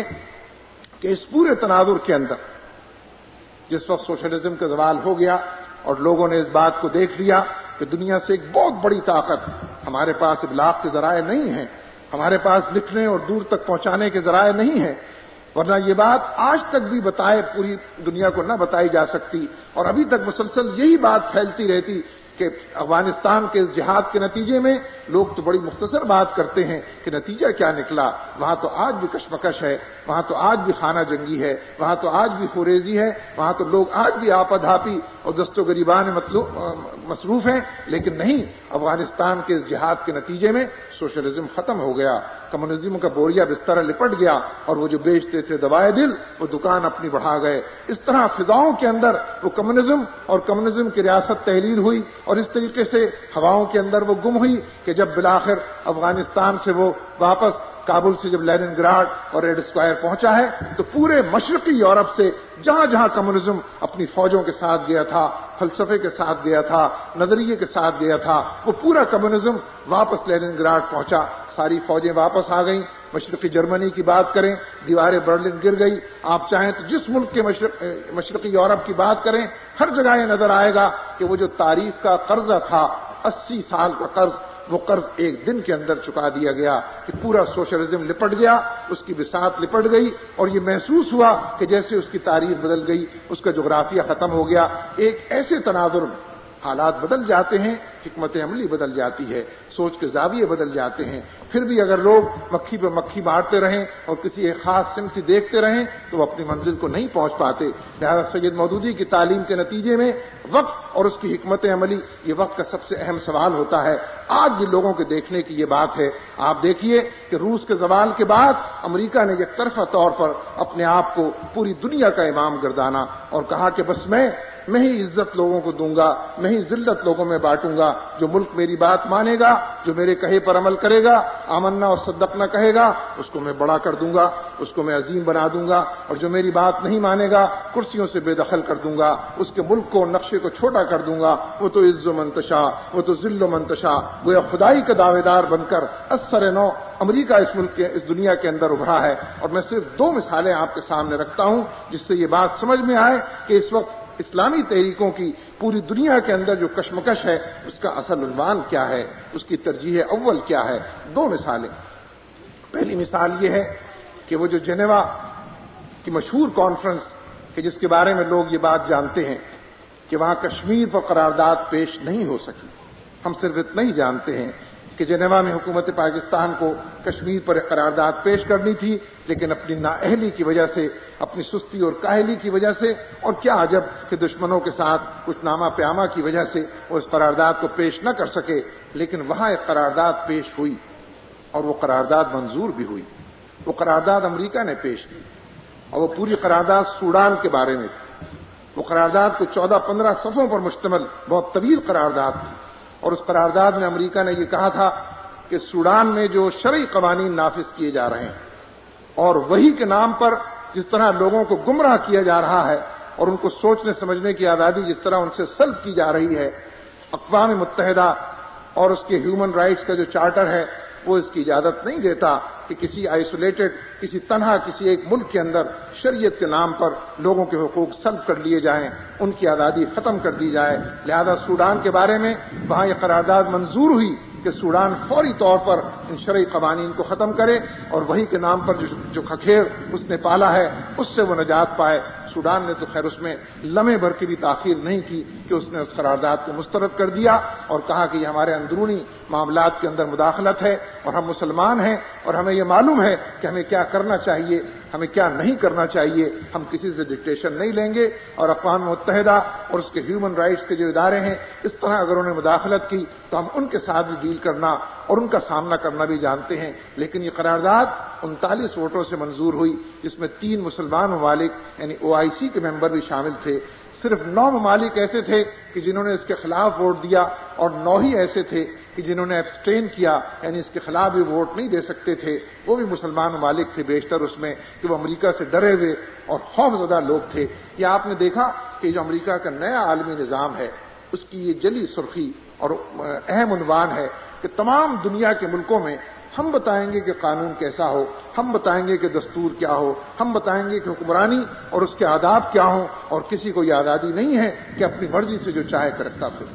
کہ اس پورے تناظر کے اندر جس وقت سوشلزم کا زوال ہو گیا اور لوگوں نے اس بات کو دیکھ لیا کہ دنیا سے ایک بہت بڑی طاقت، ہمارے پاس ابلاغ کے ذرائع نہیں ہیں، ہمارے پاس لکھنے اور دور تک پہنچانے کے ذرائع نہیں ہیں، ورنہ یہ بات آج تک بھی بتائے پوری دنیا کو نہ بتائی جا سکتی، اور ابھی تک مسلسل یہی بات پھیلتی رہتی کہ افغانستان کے جہاد کے نتیجے میں لوگ تو بڑی مختصر بات کرتے ہیں کہ نتیجہ کیا نکلا. وہاں تو آج بھی کشمکش ہے، وہاں تو آج بھی خانہ جنگی ہے، وہاں تو آج بھی خوریزی ہے، وہاں تو لوگ آج بھی آپا دھاپی اور دست و گریبان مصروف ہیں. لیکن نہیں، افغانستان کے جہاد کے نتیجے میں سوشلزم ختم ہو گیا، کمیونزم کا بوریا بستر لپٹ گیا، اور وہ جو بیچتے تھے دوائے دل وہ دکان اپنی بڑھا گئے. اس طرح فضاؤں کے اندر وہ کمیونزم اور کمیونزم کی ریاست تحلیل ہوئی، اور اس طریقے سے ہواؤں کے اندر وہ گم ہوئی کہ جب بالآخر افغانستان سے وہ واپس کابل سے جب لینن گراڈ اور ریڈ اسکوائر پہنچا ہے تو پورے مشرقی یورپ سے جہاں جہاں کمیونزم اپنی فوجوں کے ساتھ گیا تھا، فلسفے کے ساتھ گیا تھا، نظریے کے ساتھ گیا تھا، وہ پورا کمیونزم واپس لینن گراڈ پہنچا. ساری فوجیں واپس آ گئیں. مشرقی جرمنی کی بات کریں، دیواریں برلن گر گئی. آپ چاہیں تو جس ملک کے مشرقی یورپ کی بات کریں، ہر جگہ یہ نظر آئے گا کہ وہ جو تاریخ کا قرضہ تھا، 80 سال کا قرض، وہ قرض ایک دن کے اندر چکا دیا گیا کہ پورا سوشلزم لپٹ گیا، اس کی بساط لپٹ گئی، اور یہ محسوس ہوا کہ جیسے اس کی تاریخ بدل گئی، اس کا جغرافیہ ختم ہو گیا. ایک ایسے تناظر، حالات بدل جاتے ہیں، حکمت عملی بدل جاتی ہے، سوچ کے زاویے بدل جاتے ہیں. پھر بھی اگر لوگ مکھی پہ مکھی مارتے رہیں اور کسی ایک خاص سمت دیکھتے رہیں تو وہ اپنی منزل کو نہیں پہنچ پاتے. لہذا سید مودودی کی تعلیم کے نتیجے میں وقت اور اس کی حکمت عملی، یہ وقت کا سب سے اہم سوال ہوتا ہے. آج بھی لوگوں کے دیکھنے کی یہ بات ہے. آپ دیکھیے کہ روس کے زوال کے بعد امریکہ نے یک طرفہ طور پر اپنے آپ کو پوری دنیا کا امام گردانا اور کہا کہ بس میں ہی عزت لوگوں کو دوں گا، میں ہی ذلت لوگوں میں بانٹوں گا. جو ملک میری بات مانے گا، جو میرے کہے پر عمل کرے گا، آمنا اور صدقنا کہے گا، اس کو میں بڑا کر دوں گا، اس کو میں عظیم بنا دوں گا، اور جو میری بات نہیں مانے گا کرسیوں سے بے دخل کر دوں گا، اس کے ملک کو نقشے کو چھوٹا کر دوں گا. وہ تو عز و منتشا، وہ تو ذل و منتشا، گویا خدائی کا دعوے دار بن کر اثر نو امریکہ اس ملک کے، اس دنیا کے اندر ابھرا ہے. اور میں صرف 2 مثالیں آپ کے سامنے رکھتا ہوں جس سے یہ بات سمجھ میں آئے کہ اس وقت اسلامی تحریکوں کی پوری دنیا کے اندر جو کشمکش ہے اس کا اصل عنوان کیا ہے، اس کی ترجیح اول کیا ہے. 2 مثالیں. پہلی مثال یہ ہے کہ وہ جو جنیوا کی مشہور کانفرنس کہ جس کے بارے میں لوگ یہ بات جانتے ہیں کہ وہاں کشمیر پر قرارداد پیش نہیں ہو سکی. ہم صرف اتنا ہی جانتے ہیں کہ جنیوا میں حکومت پاکستان کو کشمیر پر قرارداد پیش کرنی تھی، لیکن اپنی نااہلی کی وجہ سے، اپنی سستی اور کاہلی کی وجہ سے، اور کیا عجب کہ دشمنوں کے ساتھ کچھ نامہ پیامہ کی وجہ سے وہ اس قرارداد کو پیش نہ کر سکے. لیکن وہاں ایک قرارداد پیش ہوئی اور وہ قرارداد منظور بھی ہوئی. وہ قرارداد امریکہ نے پیش کی اور وہ پوری قرارداد سوڈان کے بارے میں تھی. وہ قرارداد کو 14-15 صفحوں پر مشتمل بہت طویل قرارداد تھی، اور اس قرارداد میں امریکہ نے یہ کہا تھا کہ سوڈان میں جو شرعی قوانین نافذ کیے جا رہے ہیں اور وہی کے نام پر جس طرح لوگوں کو گمراہ کیا جا رہا ہے اور ان کو سوچنے سمجھنے کی آزادی جس طرح ان سے سلب کی جا رہی ہے، اقوام متحدہ اور اس کے ہیومن رائٹس کا جو چارٹر ہے وہ اس کی اجازت نہیں دیتا کہ کسی آئسولیٹڈ، کسی تنہا کسی ایک ملک کے اندر شریعت کے نام پر لوگوں کے حقوق سلب کر لیے جائیں، ان کی آزادی ختم کر دی جائے. لہذا سوڈان کے بارے میں وہاں یہ قرارداد منظور ہوئی کہ سوڈان فوری طور پر ان شرعی قوانین کو ختم کرے اور وہی کے نام پر جو کھکھیڑ اس نے پالا ہے اس سے وہ نجات پائے. سوڈان نے تو خیر اس میں لمحے بھر کی بھی تاخیر نہیں کی کہ اس نے اس قرارداد کو مسترد کر دیا اور کہا کہ یہ ہمارے اندرونی معاملات کے اندر مداخلت ہے اور ہم مسلمان ہیں اور ہمیں یہ معلوم ہے کہ ہمیں کیا کرنا چاہیے، ہمیں کیا نہیں کرنا چاہیے. ہم کسی سے ڈکٹیشن نہیں لیں گے، اور اقوام متحدہ اور اس کے ہیومن رائٹس کے جو ادارے ہیں اس طرح اگر انہوں نے مداخلت کی تو ہم ان کے ساتھ بھی ڈیل کرنا اور ان کا سامنا کرنا بھی جانتے ہیں. لیکن یہ قرارداد 39 ووٹوں سے منظور ہوئی، جس میں 3 مسلمان ممالک یعنی OIC کے ممبر بھی شامل تھے. صرف 9 ممالک ایسے تھے کہ جنہوں نے اس کے خلاف ووٹ دیا اور 9 ہی ایسے تھے کہ جنہوں نے ایبسٹین کیا، یعنی اس کے خلاف بھی ووٹ نہیں دے سکتے تھے. وہ بھی مسلمان ممالک تھے بیشتر اس میں کہ وہ امریکہ سے ڈرے ہوئے اور خوفزدہ لوگ تھے. یہ آپ نے دیکھا کہ جو امریکہ کا نیا عالمی نظام ہے اس کی یہ جلی سرخی اور اہم عنوان ہے کہ تمام دنیا کے ملکوں میں ہم بتائیں گے کہ قانون کیسا ہو، ہم بتائیں گے کہ دستور کیا ہو، ہم بتائیں گے کہ حکمرانی اور اس کے آداب کیا ہوں، اور کسی کو یہ آزادی نہیں ہے کہ اپنی مرضی سے جو چاہے کرتا پھر.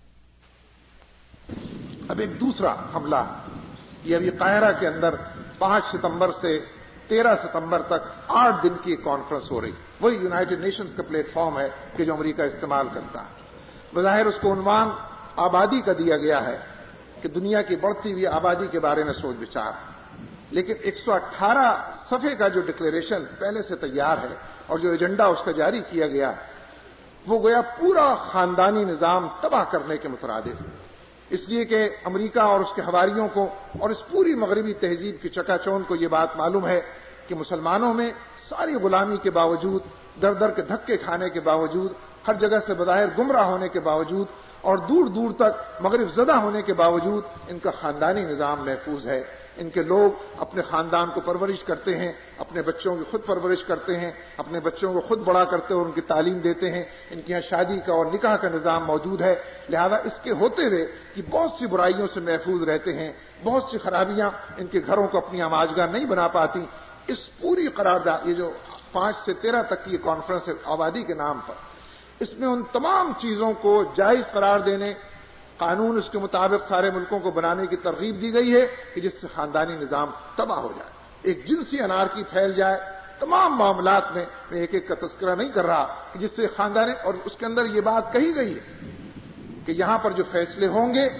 اب ایک دوسرا حملہ، یہ ابھی قاہرہ کے اندر 5 ستمبر سے 13 ستمبر تک 8 دن کی ایک کانفرنس ہو رہی. وہی یونائٹڈ نیشنز کا پلیٹ فارم ہے کہ جو امریکہ استعمال کرتا ہے. بظاہر اس کو عنوان آبادی کا دیا گیا ہے کہ دنیا کی بڑھتی ہوئی آبادی کے بارے میں سوچ بچار، لیکن 118 صفحے کا جو ڈکلیریشن پہلے سے تیار ہے اور جو ایجنڈا اس کا جاری کیا گیا وہ گویا پورا خاندانی نظام تباہ کرنے کے مترادف، اس لیے کہ امریکہ اور اس کے حواریوں کو اور اس پوری مغربی تہذیب کی چکا چوند کو یہ بات معلوم ہے کہ مسلمانوں میں ساری غلامی کے باوجود، در در کے دھکے کھانے کے باوجود، ہر جگہ سے بظاہر گمراہ ہونے کے باوجود اور دور دور تک مغرب زدہ ہونے کے باوجود ان کا خاندانی نظام محفوظ ہے۔ ان کے لوگ اپنے خاندان کو پرورش کرتے ہیں، اپنے بچوں کی خود پرورش کرتے ہیں، اپنے بچوں کو خود بڑا کرتے اور ان کی تعلیم دیتے ہیں۔ ان کے یہاں شادی کا اور نکاح کا نظام موجود ہے، لہذا اس کے ہوتے ہوئے کہ بہت سی برائیوں سے محفوظ رہتے ہیں، بہت سی خرابیاں ان کے گھروں کو اپنی آماجگاہ نہیں بنا پاتی۔ اس پوری قرارداد، یہ جو 5 سے 13 تک کی کانفرنس ہے آبادی کے نام پر، اس میں ان تمام چیزوں کو جائز قرار دینے، قانون اس کے مطابق سارے ملکوں کو بنانے کی ترغیب دی گئی ہے کہ جس سے خاندانی نظام تباہ ہو جائے، ایک جنسی انارکی پھیل جائے تمام معاملات میں ایک ایک کا تذکرہ نہیں کر رہا کہ جس سے خاندانی، اور اس کے اندر یہ بات کہی گئی ہے کہ یہاں پر جو فیصلے ہوں گے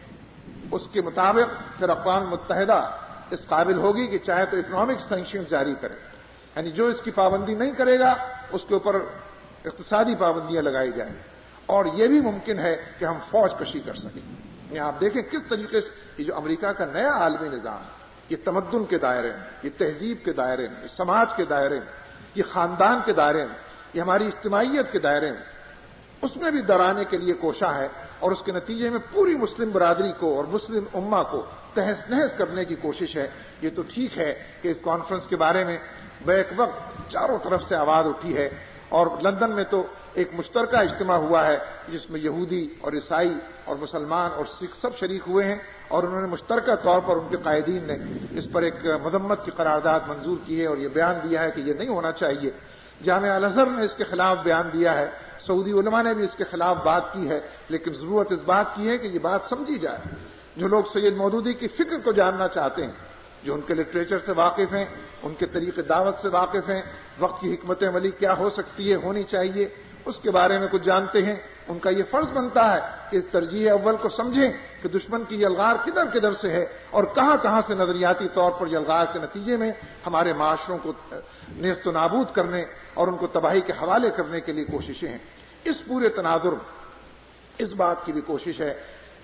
اس کے مطابق پھر اقوام متحدہ اس قابل ہوگی کہ چاہے تو اکنامک سینکشن جاری کرے، یعنی جو اس کی پابندی نہیں کرے گا اس کے اوپر اقتصادی پابندیاں لگائی جائیں، اور یہ بھی ممکن ہے کہ ہم فوج کشی کر سکیں۔ یعنی آپ دیکھیں کس طریقے سے یہ جو امریکہ کا نیا عالمی نظام ہے، یہ تمدن کے دائرے میں، یہ تہذیب کے دائرے میں، یہ سماج کے دائرے میں، یہ خاندان کے دائرے میں، یہ ہماری اجتماعیت کے دائرے میں، اس میں بھی درانے کے لیے کوشاں ہے، اور اس کے نتیجے میں پوری مسلم برادری کو اور مسلم امہ کو تہس نہس کرنے کی کوشش ہے۔ یہ تو ٹھیک ہے کہ اس کانفرنس کے بارے میں بیک وقت چاروں طرف سے آواز اٹھی ہے، اور لندن میں تو ایک مشترکہ اجتماع ہوا ہے جس میں یہودی اور عیسائی اور مسلمان اور سکھ سب شریک ہوئے ہیں، اور انہوں نے مشترکہ طور پر ان کے قائدین نے اس پر ایک مذمت کی قرارداد منظور کی ہے اور یہ بیان دیا ہے کہ یہ نہیں ہونا چاہیے۔ جامعہ الازہر نے اس کے خلاف بیان دیا ہے، سعودی علماء نے بھی اس کے خلاف بات کی ہے، لیکن ضرورت اس بات کی ہے کہ یہ بات سمجھی جائے۔ جو لوگ سید مودودی کی فکر کو جاننا چاہتے ہیں، جو ان کے لٹریچر سے واقف ہیں، ان کے طریقے دعوت سے واقف ہیں، وقت کی حکمت عملی کیا ہو سکتی ہے، ہونی چاہیے، اس کے بارے میں کچھ جانتے ہیں، ان کا یہ فرض بنتا ہے کہ اس ترجیح اول کو سمجھیں کہ دشمن کی یلغار کدھر کدھر سے ہے اور کہاں کہاں سے نظریاتی طور پر یلغار کے نتیجے میں ہمارے معاشروں کو نیست و نابود کرنے اور ان کو تباہی کے حوالے کرنے کے لیے کوششیں ہیں۔ اس پورے تناظر میں اس بات کی بھی کوشش ہے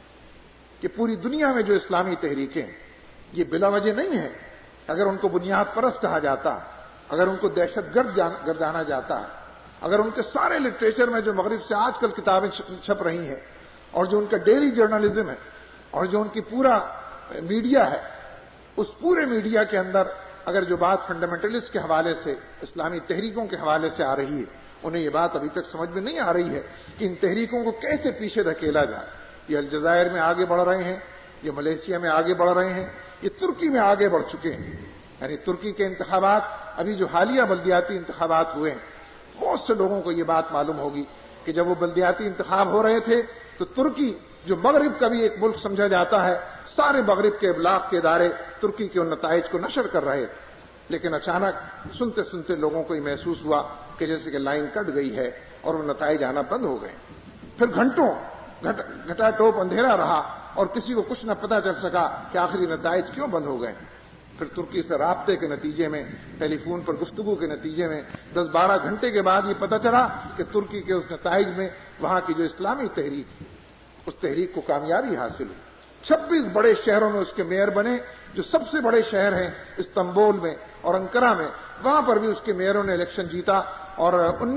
کہ پوری دنیا میں جو اسلامی تحریکیں ہیں یہ بلا وجہ نہیں ہے۔ اگر ان کو بنیاد پرست کہا جاتا، اگر ان کو دہشت گرد گردانا جاتا، اگر ان کے سارے لٹریچر میں جو مغرب سے آج کل کتابیں چھپ رہی ہیں اور جو ان کا ڈیلی جرنلزم ہے اور جو ان کی پورا میڈیا ہے، اس پورے میڈیا کے اندر اگر جو بات فنڈامنٹلسٹ کے حوالے سے، اسلامی تحریکوں کے حوالے سے آ رہی ہے، انہیں یہ بات ابھی تک سمجھ میں نہیں آ رہی ہے کہ ان تحریکوں کو کیسے پیچھے دھکیلا جائے۔ یہ الجزائر میں آگے بڑھ رہے ہیں، یہ ملیشیا میں آگے بڑھ رہے ہیں، یہ ترکی میں آگے بڑھ چکے ہیں۔ یعنی ترکی کے انتخابات، ابھی جو حالیہ بلدیاتی انتخابات ہوئے ہیں، بہت سے لوگوں کو یہ بات معلوم ہوگی کہ جب وہ بلدیاتی انتخاب ہو رہے تھے تو ترکی، جو مغرب کا بھی ایک ملک سمجھا جاتا ہے، سارے مغرب کے ابلاغ کے ادارے ترکی کے ان نتائج کو نشر کر رہے تھے، لیکن اچانک سنتے سنتے لوگوں کو یہ محسوس ہوا کہ جیسے کہ لائن کٹ گئی ہے اور وہ نتائج آنا بند ہو گئے۔ پھر گھنٹوں گھٹا ٹوپ اندھیرا رہا اور کسی کو کچھ نہ پتہ چل سکا کہ آخری نتائج کیوں بند ہو گئے۔ پھر ترکی سے رابطے کے نتیجے میں، ٹیلی فون پر گفتگو کے نتیجے میں 10-12 گھنٹے کے بعد یہ پتہ چلا کہ ترکی کے اس نتائج میں وہاں کی جو اسلامی تحریک ہے اس تحریک کو کامیابی حاصل ہوئی۔ 26 بڑے شہروں میں اس کے میئر بنے، جو سب سے بڑے شہر ہیں استنبول میں اور انقرہ میں، وہاں پر بھی اس کے میئروں نے الیکشن جیتا اور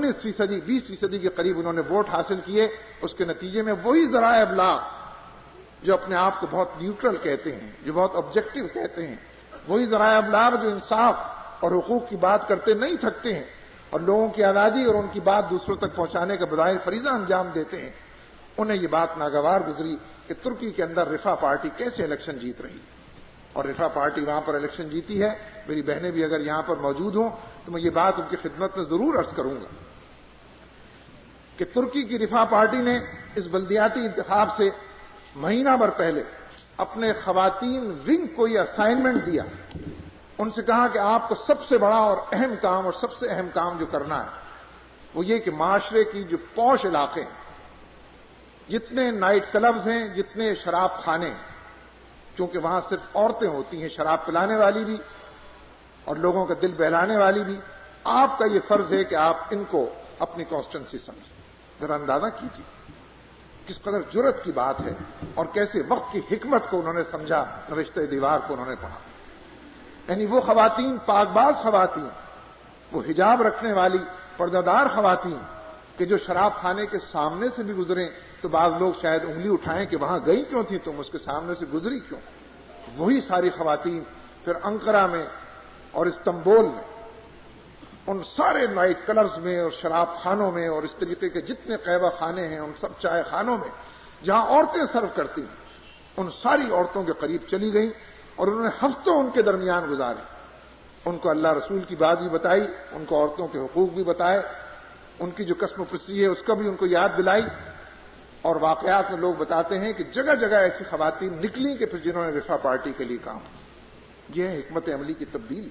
20% کے قریب انہوں نے ووٹ حاصل کیے۔ اس کے نتیجے میں وہی ذرائع ابلاغ جو اپنے آپ کو بہت نیوٹرل کہتے ہیں، جو بہت آبجیکٹو کہتے ہیں، وہی ذرائع ابلاغ جو انصاف اور حقوق کی بات کرتے نہیں تھکتے ہیں اور لوگوں کی آزادی اور ان کی بات دوسروں تک پہنچانے کا بظاہر فریضہ انجام دیتے ہیں، انہیں یہ بات ناگوار گزری کہ ترکی کے اندر رفا پارٹی کیسے الیکشن جیت رہی، اور رفا پارٹی وہاں پر الیکشن جیتی ہے۔ میری بہنیں بھی اگر یہاں پر موجود ہوں تو میں یہ بات ان کی خدمت میں ضرور عرض کروں گا کہ ترکی کی رفا پارٹی نے اس بلدیاتی انتخاب سے مہینہ بھر پہلے اپنے خواتین ونگ کو یہ اسائنمنٹ دیا، ان سے کہا کہ آپ کو سب سے بڑا اور اہم کام اور سب سے اہم کام جو کرنا ہے وہ یہ کہ معاشرے کی جو پوش علاقے ہیں، جتنے نائٹ کلبز ہیں، جتنے شراب خانے، کیونکہ وہاں صرف عورتیں ہوتی ہیں شراب پلانے والی بھی اور لوگوں کا دل بہلانے والی بھی، آپ کا یہ فرض ہے کہ آپ ان کو اپنی کانسٹیٹنسی سمجھیں۔ ذرا اندازہ کیجیے کس قدر جرأت کی بات ہے اور کیسے وقت کی حکمت کو انہوں نے سمجھا، نوشتہ دیوار کو انہوں نے پڑھا۔ یعنی وہ خواتین، پاک باز خواتین، وہ حجاب رکھنے والی پردہ دار خواتین کہ جو شراب خانے کے سامنے سے بھی گزریں تو بعض لوگ شاید انگلی اٹھائیں کہ وہاں گئی کیوں تھی تم، اس کے سامنے سے گزری کیوں؟ وہی ساری خواتین پھر انقرہ میں اور استنبول میں ان سارے نائٹ کلبز میں اور شراب خانوں میں اور اس طریقے کے جتنے قہوہ خانے ہیں، ان سب چائے خانوں میں جہاں عورتیں سرو کرتی ہیں، ان ساری عورتوں کے قریب چلی گئیں اور انہوں نے ہفتوں ان کے درمیان گزارے۔ ان کو اللہ رسول کی بات بھی بتائی، ان کو عورتوں کے حقوق بھی بتائے، ان کی جو قسم و پرسی ہے اس کا بھی ان کو یاد دلائی۔ اور واقعات میں لوگ بتاتے ہیں کہ جگہ جگہ ایسی خواتین نکلی کہ پھر جنہوں نے رفا پارٹی کے لیے کام کیا۔ یہ ہے حکمت عملی کی تبدیلی،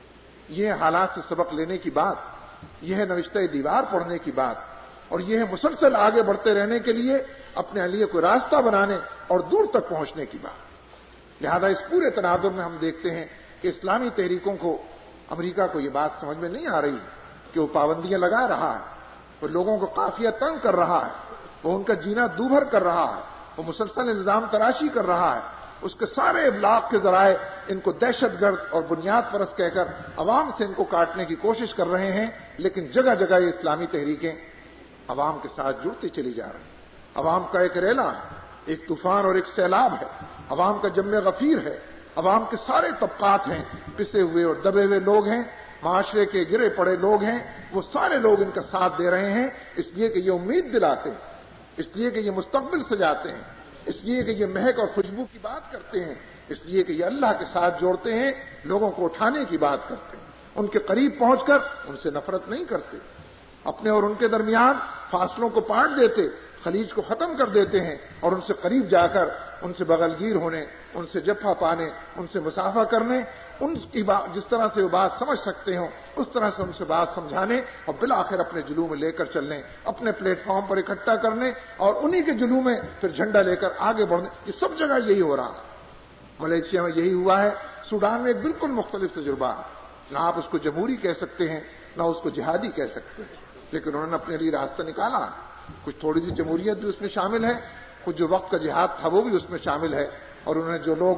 یہ ہے حالات سے سبق لینے کی بات، یہ ہے نوشتہ دیوار پڑھنے کی بات، اور یہ ہے مسلسل آگے بڑھتے رہنے کے لیے اپنے لیے کوئی راستہ بنانے اور دور تک پہنچنے کی بات۔ لہذا اس پورے تناظر میں ہم دیکھتے ہیں کہ اسلامی تحریکوں کو، امریکہ کو یہ بات سمجھ میں نہیں آ رہی کہ وہ پابندیاں لگا رہا ہے، وہ لوگوں کو قافیہ تنگ کر رہا ہے، وہ ان کا جینا دوبھر کر رہا ہے، وہ مسلسل الزام تراشی کر رہا ہے، اس کے سارے ابلاغ کے ذرائع ان کو دہشت گرد اور بنیاد پرست کہہ کر عوام سے ان کو کاٹنے کی کوشش کر رہے ہیں، لیکن جگہ جگہ یہ اسلامی تحریکیں عوام کے ساتھ جڑتی چلی جا رہی ہیں۔ عوام کا ایک ریلا ہے، ایک طوفان اور ایک سیلاب ہے، عوام کا جم غفیر ہے، عوام کے سارے طبقات ہیں، پسے ہوئے اور دبے ہوئے لوگ ہیں، معاشرے کے گرے پڑے لوگ ہیں، وہ سارے لوگ ان کا ساتھ دے رہے ہیں، اس لیے کہ یہ امید دلاتے ہیں، اس لیے کہ یہ مستقبل سجاتے ہیں، اس لیے کہ یہ مہک اور خوشبو کی بات کرتے ہیں، اس لیے کہ یہ اللہ کے ساتھ جوڑتے ہیں، لوگوں کو اٹھانے کی بات کرتے ہیں، ان کے قریب پہنچ کر ان سے نفرت نہیں کرتے، اپنے اور ان کے درمیان فاصلوں کو پاٹ دیتے، خلیج کو ختم کر دیتے ہیں اور ان سے قریب جا کر ان سے بغلگیر ہونے، ان سے جفا پانے، ان سے مسافہ کرنے، ان کی بات جس طرح سے وہ بات سمجھ سکتے ہوں اس طرح سے ان سے بات سمجھانے اور بالآخر اپنے جلوہ میں لے کر چلنے، اپنے پلیٹ فارم پر اکٹھا کرنے اور انہی کے جلوہ میں پھر جھنڈا لے کر آگے بڑھنے۔ یہ سب جگہ یہی ہو رہا ہے۔ ملیشیا میں یہی ہوا ہے، سوڈان میں ایک بالکل مختلف تجربہ ہے، نہ آپ اس کو جمہوری کہہ سکتے ہیں نہ اس کو جہادی کہہ سکتے ہیں، لیکن انہوں نے اپنے لیے راستہ نکالا۔ کچھ تھوڑی سی جمہوریت بھی اس میں شامل ہے، کچھ جو وقت کا جہاد تھا وہ بھی اس میں شامل ہے، اور انہوں نے جو لوگ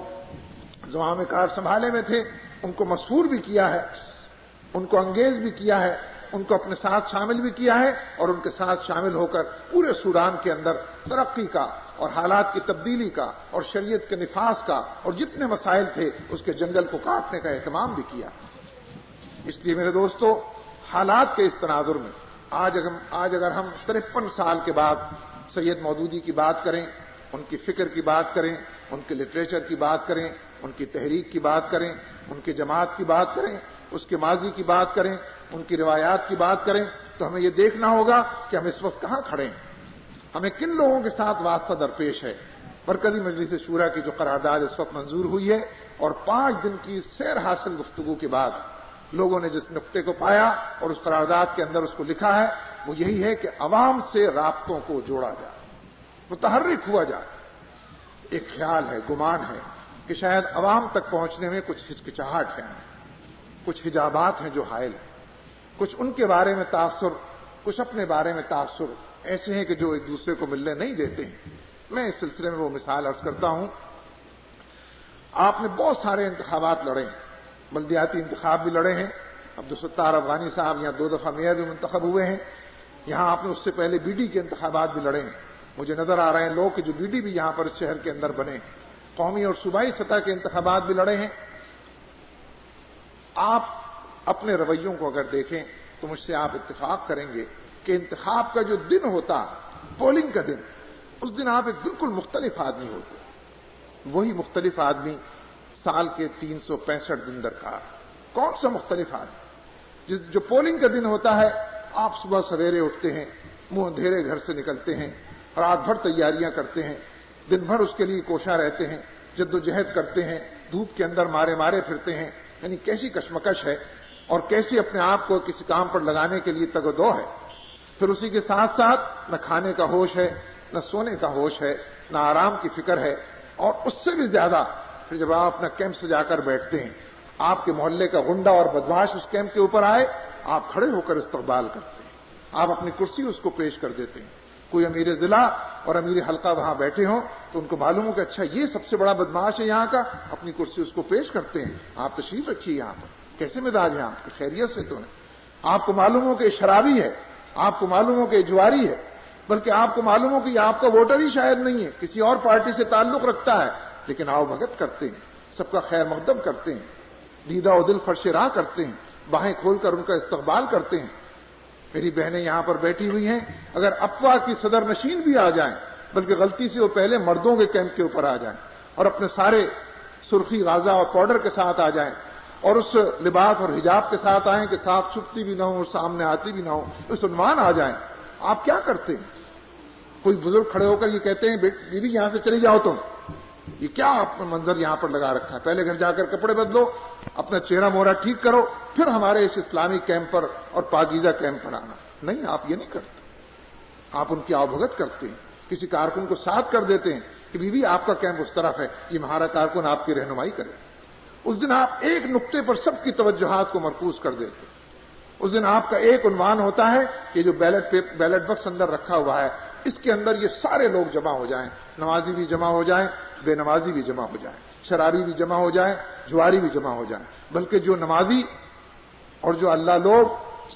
زمام کار سنبھالے میں تھے ان کو مسحور بھی کیا ہے، ان کو انگیز بھی کیا ہے، ان کو اپنے ساتھ شامل بھی کیا ہے، اور ان کے ساتھ شامل ہو کر پورے سوڈان کے اندر ترقی کا اور حالات کی تبدیلی کا اور شریعت کے نفاذ کا اور جتنے مسائل تھے اس کے جنگل کو کاٹنے کا اہتمام بھی کیا۔ اس لیے میرے دوستو، حالات کے اس تناظر میں آج اگر ہم 53 سال کے بعد سید مودودی کی بات کریں، ان کی فکر کی بات کریں، ان کے لٹریچر کی بات کریں، ان کی تحریک کی بات کریں، ان کی جماعت کی بات کریں، اس کے ماضی کی بات کریں، ان کی روایات کی بات کریں، تو ہمیں یہ دیکھنا ہوگا کہ ہم اس وقت کہاں کھڑے ہیں، ہمیں کن لوگوں کے ساتھ واسطہ درپیش ہے۔ مرکزی مجلس شورا کی جو قرارداد اس وقت منظور ہوئی ہے اور 5 دن کی سیر حاصل گفتگو کے بعد لوگوں نے جس نقطے کو پایا اور اس قرارداد کے اندر اس کو لکھا ہے وہ یہی ہے کہ عوام سے رابطوں کو جوڑا جائے، متحرک ہوا جائے۔ ایک خیال ہے، گمان ہے کہ شاید عوام تک پہنچنے میں کچھ ہچکچاہٹ ہے، کچھ حجابات ہیں جو حائل ہیں، کچھ ان کے بارے میں تاثر، کچھ اپنے بارے میں تاثر ایسے ہیں کہ جو ایک دوسرے کو ملنے نہیں دیتے ہیں۔ میں اس سلسلے میں وہ مثال عرض کرتا ہوں۔ آپ نے بہت سارے انتخابات لڑے ہیں، بلدیاتی انتخاب بھی لڑے ہیں، عبدالستار افغانی صاحب یہاں 2 دفعہ میئر بھی منتخب ہوئے ہیں، یہاں آپ نے اس سے پہلے بی ڈی کے انتخابات بھی لڑے ہیں۔ مجھے نظر آ رہے ہیں لوگ کہ جو بی ڈی بھی یہاں پر اس شہر کے اندر بنے، قومی اور صوبائی سطح کے انتخابات بھی لڑے ہیں۔ آپ اپنے رویوں کو اگر دیکھیں تو مجھ سے آپ اتفاق کریں گے کہ انتخاب کا جو دن ہوتا، پولنگ کا دن، اس دن آپ ایک بالکل مختلف آدمی ہوتے، وہی مختلف آدمی سال کے 365 دن درکار۔ کون سا مختلف آدمی؟ جو پولنگ کا دن ہوتا ہے، آپ صبح سویرے اٹھتے ہیں، منہ اندھیرے گھر سے نکلتے ہیں، رات بھر تیاریاں کرتے ہیں، دن بھر اس کے لیے کوشاں رہتے ہیں، جد و جہد کرتے ہیں، دھوپ کے اندر مارے پھرتے ہیں، یعنی کیسی کشمکش ہے اور کیسی اپنے آپ کو کسی کام پر لگانے کے لیے تگ و دو ہے۔ پھر اسی کے ساتھ ساتھ نہ کھانے کا ہوش ہے، نہ سونے کا ہوش ہے، نہ آرام کی فکر ہے، اور اس سے بھی زیادہ پھر جب آپ اپنا کیمپ سے جا کر بیٹھتے ہیں، آپ کے محلے کا غنڈہ اور بدماش اس کیمپ کے اوپر آئے، آپ کھڑے ہو کر استقبال کرتے ہیں، آپ اپنی کرسی اس کو پیش کر دیتے ہیں۔ کوئی امیر ضلع اور امیر حلقہ وہاں بیٹھے ہوں تو ان کو معلوم ہو کہ اچھا یہ سب سے بڑا بدماش ہے یہاں کا، اپنی کرسی اس کو پیش کرتے ہیں، آپ تشریف رکھیے یہاں پر، کیسے مزاج ہے آپ کے، خیریت سے تو نہیں۔ آپ کو معلوم ہو کہ یہ شرابی ہے، آپ کو معلوم ہو کہ یہ جواری ہے، بلکہ آپ کو معلوم ہو کہ یہ آپ کا ووٹر ہی شاید نہیں ہے، کسی اور پارٹی سے تعلق رکھتا ہے، لیکن آؤ بھگت کرتے ہیں، سب کا خیر مقدم کرتے ہیں، دیدہ و دل فرش راہ کرتے ہیں، باہیں کھول کر ان کا استقبال کرتے ہیں۔ میری بہنیں یہاں پر بیٹھی ہوئی ہیں، اگر افواہ کی صدر نشین بھی آ جائیں، بلکہ غلطی سے وہ پہلے مردوں کے کیمپ کے اوپر آ جائیں اور اپنے سارے سرخی غازہ اور پاؤڈر کے ساتھ آ جائیں اور اس لباس اور حجاب کے ساتھ آئیں کہ ساتھ چھپتی بھی نہ ہو اور سامنے آتی بھی نہ ہو، اس عنوان آ جائیں، آپ کیا کرتے ہیں؟ کوئی بزرگ کھڑے ہو کر یہ کہتے ہیں بیوی یہاں سے چلی جاؤ تم، یہ کیا آپ نے منظر یہاں پر لگا رکھا ہے، پہلے گھر جا کر کپڑے بدلو، اپنا چہرہ مورا ٹھیک کرو، پھر ہمارے اس اسلامی کیمپ پر اور پاکیزہ کیمپ پر آنا۔ نہیں، آپ یہ نہیں کرتے، آپ ان کی آوبھگت کرتے ہیں، کسی کارکن کو ساتھ کر دیتے ہیں کہ بیوی آپ کا کیمپ اس طرف ہے، یہ ہمارا کارکن آپ کی رہنمائی کرے۔ اس دن آپ ایک نقطے پر سب کی توجہات کو مرکوز کر دیتے ہیں۔ اس دن آپ کا ایک عنوان ہوتا ہے کہ جو بیلٹ بکس اندر رکھا ہوا ہے، اس کے اندر یہ سارے لوگ جمع ہو جائیں، نمازی بھی جمع ہو جائیں، بے نمازی بھی جمع ہو جائیں، شرابی بھی جمع ہو جائیں، جواری بھی جمع ہو جائیں، بلکہ جو نمازی اور جو اللہ لوگ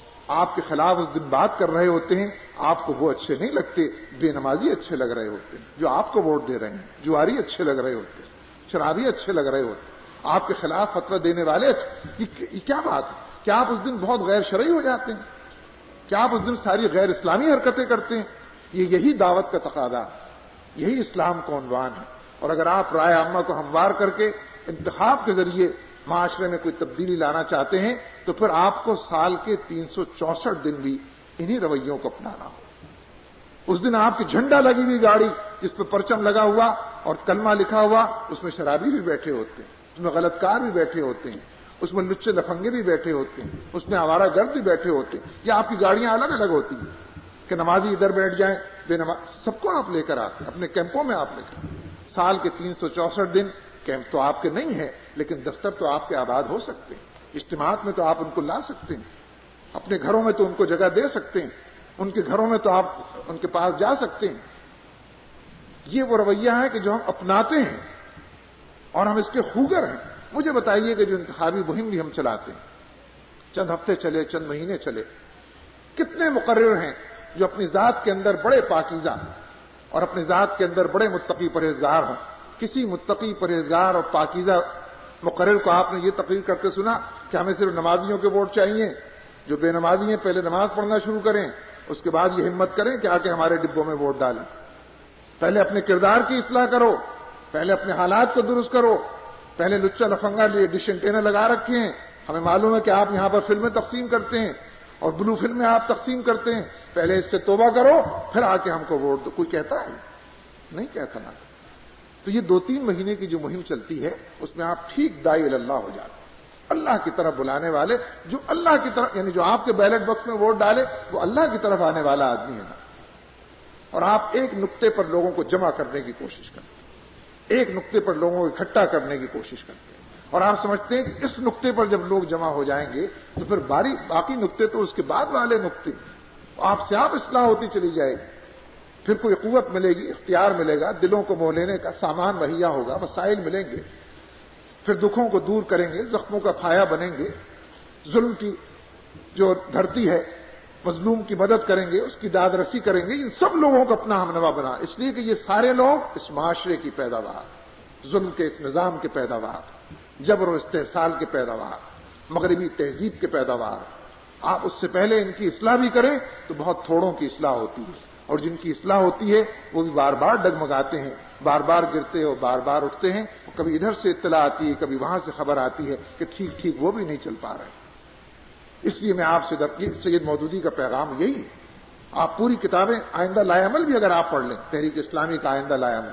آپ کے خلاف اس دن بات کر رہے ہوتے ہیں، آپ کو وہ اچھے نہیں لگتے، بے نمازی اچھے لگ رہے ہوتے ہیں، جو آپ کو ووٹ دے رہے ہیں، جواری اچھے لگ رہے ہوتے ہیں، شرابی اچھے لگ رہے ہوتے ہیں، آپ کے خلاف فتویٰ دینے والے، یہ کیا بات ہے؟ کیا آپ اس دن بہت غیر شرعی ہو جاتے ہیں؟ کیا آپ اس دن ساری غیر اسلامی حرکتیں کرتے ہیں؟ یہی دعوت کا تقاضا ہے، یہی اسلام کا عنوان ہے۔ اور اگر آپ رائے عامہ کو ہموار کر کے انتخاب کے ذریعے معاشرے میں کوئی تبدیلی لانا چاہتے ہیں تو پھر آپ کو سال کے 364 دن بھی انہی رویوں کو اپنانا ہو۔ اس دن آپ کی جھنڈا لگی ہوئی گاڑی جس پہ پرچم لگا ہوا اور کلمہ لکھا ہوا، اس میں شرابی بھی بیٹھے ہوتے ہیں، اس میں غلط کار بھی بیٹھے ہوتے ہیں، اس میں لچے لفنگے بھی بیٹھے ہوتے ہیں، اس میں آوارہ گرد بھی بیٹھے ہوتے ہیں، یا آپ کی گاڑیاں الگ الگ ہوتی ہیں کہ نمازی ادھر بیٹھ جائیں، بے نماز، سب کو آپ لے کر آتے ہیں، اپنے کیمپوں میں آپ لے کر۔ سال کے 364 دن کیمپ تو آپ کے نہیں ہیں، لیکن دفتر تو آپ کے آباد ہو سکتے ہیں، اجتماعات میں تو آپ ان کو لا سکتے ہیں، اپنے گھروں میں تو ان کو جگہ دے سکتے ہیں، ان کے گھروں میں تو آپ ان کے پاس جا سکتے ہیں۔ یہ وہ رویہ ہے کہ جو ہم اپناتے ہیں اور ہم اس کے خوگر ہیں۔ مجھے بتائیے کہ جو انتخابی مہم بھی ہم چلاتے ہیں، چند ہفتے چلے، چند مہینے چلے، کتنے مقرر ہیں جو اپنی ذات کے اندر بڑے پاکیزہ اور اپنی ذات کے اندر بڑے متقی پرہیزگار ہوں۔ کسی متقی پرہیزگار اور پاکیزہ مقرر کو آپ نے یہ تقریر کرتے سنا کہ ہمیں صرف نمازیوں کے ووٹ چاہیے، جو بے نمازی ہیں پہلے نماز پڑھنا شروع کریں، اس کے بعد یہ ہمت کریں کہ آ کے ہمارے ڈبوں میں ووٹ ڈالیں۔ پہلے اپنے کردار کی اصلاح کرو، پہلے اپنے حالات کو درست کرو، پہلے لچا لفنگا ڈش انٹینا لگا رکھے ہیں، ہمیں معلوم ہے کہ آپ یہاں پر فلمیں تقسیم کرتے ہیں اور بلو فلمیں آپ تقسیم کرتے ہیں، پہلے اس سے توبہ کرو پھر آ کے ہم کو ووٹ دو۔ کوئی کہتا ہے؟ نہیں کہتا نا۔ تو یہ 2-3 مہینے کی جو مہم چلتی ہے اس میں آپ ٹھیک داعی اللہ ہو جاتے ہیں، اللہ کی طرف بلانے والے، جو اللہ کی طرف، یعنی جو آپ کے بیلٹ باکس میں ووٹ ڈالے وہ اللہ کی طرف آنے والا آدمی ہے نا۔ اور آپ ایک نقطے پر لوگوں کو جمع کرنے کی کوشش کرتے ہیں، ایک نقطے پر لوگوں کو اکٹھا کرنے کی کوشش کرتے ہیں، اور آپ سمجھتے ہیں کہ اس نقطے پر جب لوگ جمع ہو جائیں گے تو پھر باقی نقطے تو اس کے بعد والے نقطے آپ سے آپ اصلاح ہوتی چلی جائے گی، پھر کوئی قوت ملے گی، اختیار ملے گا، دلوں کو موہ لینے کا سامان مہیا ہوگا، وسائل ملیں گے، پھر دکھوں کو دور کریں گے، زخموں کا پھایا بنیں گے، ظلم کی جو دھرتی ہے مظلوم کی مدد کریں گے، اس کی داد رسی کریں گے، ان سب لوگوں کو اپنا ہمنوا بنا، اس لیے کہ یہ سارے لوگ اس معاشرے کی پیداوار، ظلم کے اس نظام کے پیداوار، جبر و استحصال کے پیداوار، مغربی تہذیب کے پیداوار۔ آپ اس سے پہلے ان کی اصلاح بھی کریں تو بہت تھوڑوں کی اصلاح ہوتی ہے، اور جن کی اصلاح ہوتی ہے وہ بھی بار بار ڈگمگاتے ہیں، بار بار گرتے اور بار بار اٹھتے ہیں، کبھی ادھر سے اطلاع آتی ہے، کبھی وہاں سے خبر آتی ہے کہ ٹھیک وہ بھی نہیں چل پا رہے۔ اس لیے میں آپ سے سید مودودی کا پیغام یہی ہے، آپ پوری کتابیں آئندہ لائے عمل بھی اگر آپ پڑھ لیں، تحریک اسلامی کا آئندہ لائے عمل،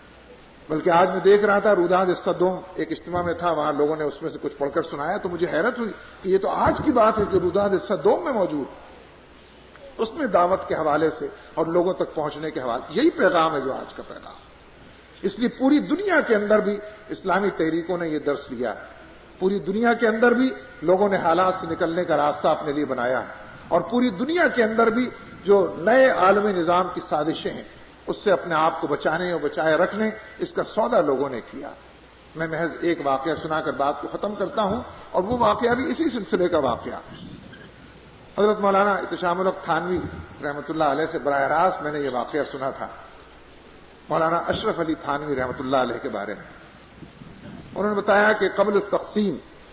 بلکہ آج میں دیکھ رہا تھا روداد استدوم ایک اجتماع میں تھا، وہاں لوگوں نے اس میں سے کچھ پڑھ کر سنایا تو مجھے حیرت ہوئی کہ یہ تو آج کی بات ہے کہ روداد استدوم میں موجود، اس میں دعوت کے حوالے سے اور لوگوں تک پہنچنے کے حوالے، یہی پیغام ہے جو آج کا پیغام۔ اس لیے پوری دنیا کے اندر بھی اسلامی تحریکوں نے یہ درس لیا ہے، پوری دنیا کے اندر بھی لوگوں نے حالات سے نکلنے کا راستہ اپنے لیے بنایا ہے، اور پوری دنیا کے اندر بھی جو نئے عالمی نظام کی سازشیں ہیں اس سے اپنے آپ کو بچانے اور بچائے رکھنے، اس کا سودا لوگوں نے کیا۔ میں محض ایک واقعہ سنا کر بات کو ختم کرتا ہوں، اور وہ واقعہ بھی اسی سلسلے کا واقعہ۔ حضرت مولانا احتشام الحق تھانوی رحمۃ اللہ علیہ سے براہ راست میں نے یہ واقعہ سنا تھا، مولانا اشرف علی تھانوی رحمۃ اللہ علیہ کے بارے میں۔ انہوں نے بتایا کہ قبل تقسیم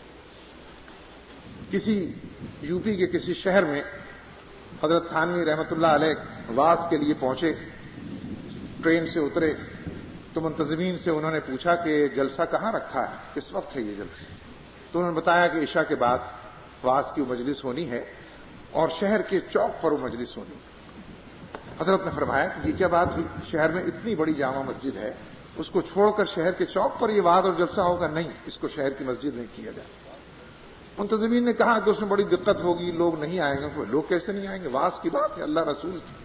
کسی یو پی کے کسی شہر میں حضرت تھانوی رحمۃ اللہ علیہ واز کے لیے پہنچے، ٹرین سے اترے تو منتظمین سے انہوں نے پوچھا کہ جلسہ کہاں رکھا ہے، کس وقت ہے یہ جلسہ؟ تو انہوں نے بتایا کہ عشاء کے بعد واز کی مجلس ہونی ہے اور شہر کے چوک پر وہ مجلس ہونی ہے۔ حضرت نے فرمایا کہ یہ کیا بات ہوئی، شہر میں اتنی بڑی جامع مسجد ہے، اس کو چھوڑ کر شہر کے چوک پر یہ واز اور جلسہ ہوگا؟ نہیں، اس کو شہر کی مسجد نہیں کیا جائے۔ منتظمین نے کہا کہ اس میں بڑی دقت ہوگی، لوگ نہیں آئیں گے۔ لوگ کیسے نہیں آئیں گے، واز کی بات ہے، اللہ رسول کی۔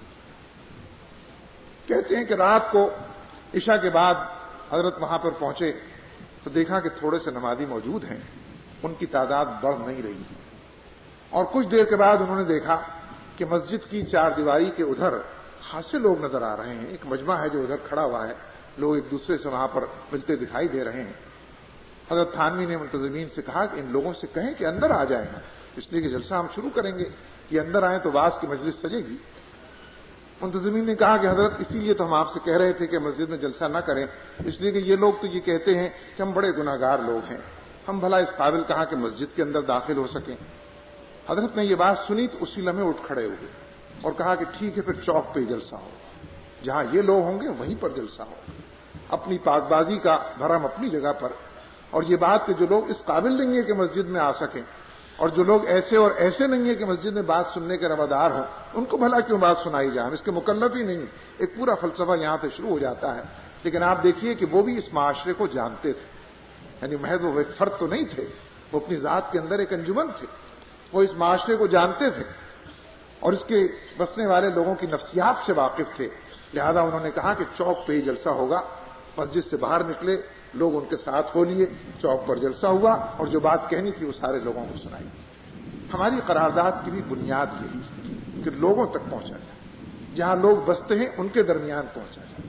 کہتے ہیں کہ رات کو عشاء کے بعد حضرت وہاں پر پہنچے تو دیکھا کہ تھوڑے سے نمازی موجود ہیں، ان کی تعداد بڑھ نہیں رہی ہے، اور کچھ دیر کے بعد انہوں نے دیکھا کہ مسجد کی چار دیواری کے ادھر خاصے لوگ نظر آ رہے ہیں، ایک مجمع ہے جو ادھر کھڑا ہوا ہے، لوگ ایک دوسرے سے وہاں پر ملتے دکھائی دے رہے ہیں۔ حضرت تھانوی نے منتظمین سے کہا کہ ان لوگوں سے کہیں کہ اندر آ جائیں گا، اس لیے کہ جلسہ ہم شروع کریں گے، یہ اندر آئیں تو واز کی مجلس سجے گی۔ منتظمین نے کہا کہ حضرت اسی لیے تو ہم آپ سے کہہ رہے تھے کہ مسجد میں جلسہ نہ کریں، اس لیے کہ یہ لوگ تو یہ کہتے ہیں کہ ہم بڑے گناہگار لوگ ہیں، ہم بھلا اس قابل کہاں کہ مسجد کے اندر داخل ہو سکیں۔ حضرت نے یہ بات سنی تو اسی لمحے اٹھ کھڑے ہوئے اور کہا کہ ٹھیک ہے، پھر چوک پہ ہی جلسہ ہو، جہاں یہ لوگ ہوں گے وہیں پر جلسہ ہو، اپنی پاک بازی کا بھرم اپنی جگہ پر، اور یہ بات کہ جو لوگ اس قابل نہیں ہے کہ مسجد میں آ سکیں، اور جو لوگ ایسے اور ایسے نہیں ہیں کہ مسجد میں بات سننے کے روادار ہوں، ان کو بھلا کیوں بات سنائی جائے، اس کے مکلف ہی نہیں۔ ایک پورا فلسفہ یہاں سے شروع ہو جاتا ہے۔ لیکن آپ دیکھیے کہ وہ بھی اس معاشرے کو جانتے تھے، یعنی محض وہ ایک فرد تو نہیں تھے، وہ اپنی ذات کے اندر ایک انجمن تھے، وہ اس معاشرے کو جانتے تھے اور اس کے بسنے والے لوگوں کی نفسیات سے واقف تھے، لہذا انہوں نے کہا کہ چوک پہ ہی جلسہ ہوگا۔ مسجد سے باہر نکلے، لوگ ان کے ساتھ ہو لیے، چوک پر جلسہ ہوا، اور جو بات کہنی تھی وہ سارے لوگوں کو سنائی۔ ہماری قرارداد کی بھی بنیاد یہی ہے کہ لوگوں تک پہنچا جائے، جہاں لوگ بستے ہیں ان کے درمیان پہنچا جائے،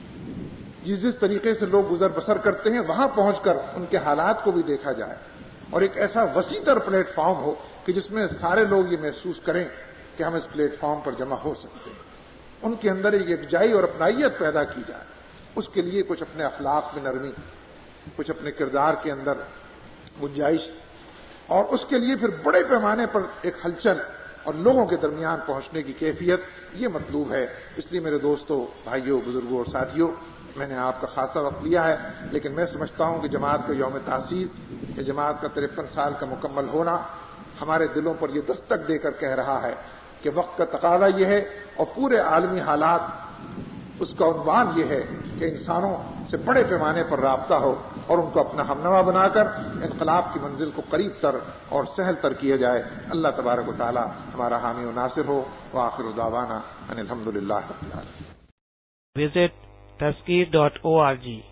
جس طریقے سے لوگ گزر بسر کرتے ہیں وہاں پہنچ کر ان کے حالات کو بھی دیکھا جائے، اور ایک ایسا وسیع تر پلیٹ فارم ہو کہ جس میں سارے لوگ یہ محسوس کریں کہ ہم اس پلیٹ فارم پر جمع ہو سکتے ہیں، ان کے اندر ایک یکجائی اور اپنائیت پیدا کی جائے۔ اس کے لیے کچھ اپنے اخلاق میں نرمی، کچھ اپنے کردار کے اندر گنجائش، اور اس کے لیے پھر بڑے پیمانے پر ایک ہلچل اور لوگوں کے درمیان پہنچنے کی کیفیت، یہ مطلوب ہے۔ اس لیے میرے دوستوں، بھائیوں، بزرگوں اور ساتھیوں، میں نے آپ کا خاصا وقت لیا ہے، لیکن میں سمجھتا ہوں کہ جماعت کا یوم تاسیس، یہ جماعت کا 53 سال کا مکمل ہونا ہمارے دلوں پر یہ دستک دے کر کہہ رہا ہے کہ وقت کا تقاضا یہ ہے، اور پورے عالمی حالات اس کا عنوان یہ ہے کہ انسانوں سے بڑے پیمانے پر رابطہ ہو اور ان کو اپنا ہمنوا بنا کر انقلاب کی منزل کو قریب تر اور سہل تر کیا جائے۔ اللہ تبارک و تعالی ہمارا حامی و ناصر ہو، وآخر دعوانا ان الحمدللہ رب العالمین۔ Visit taskir.org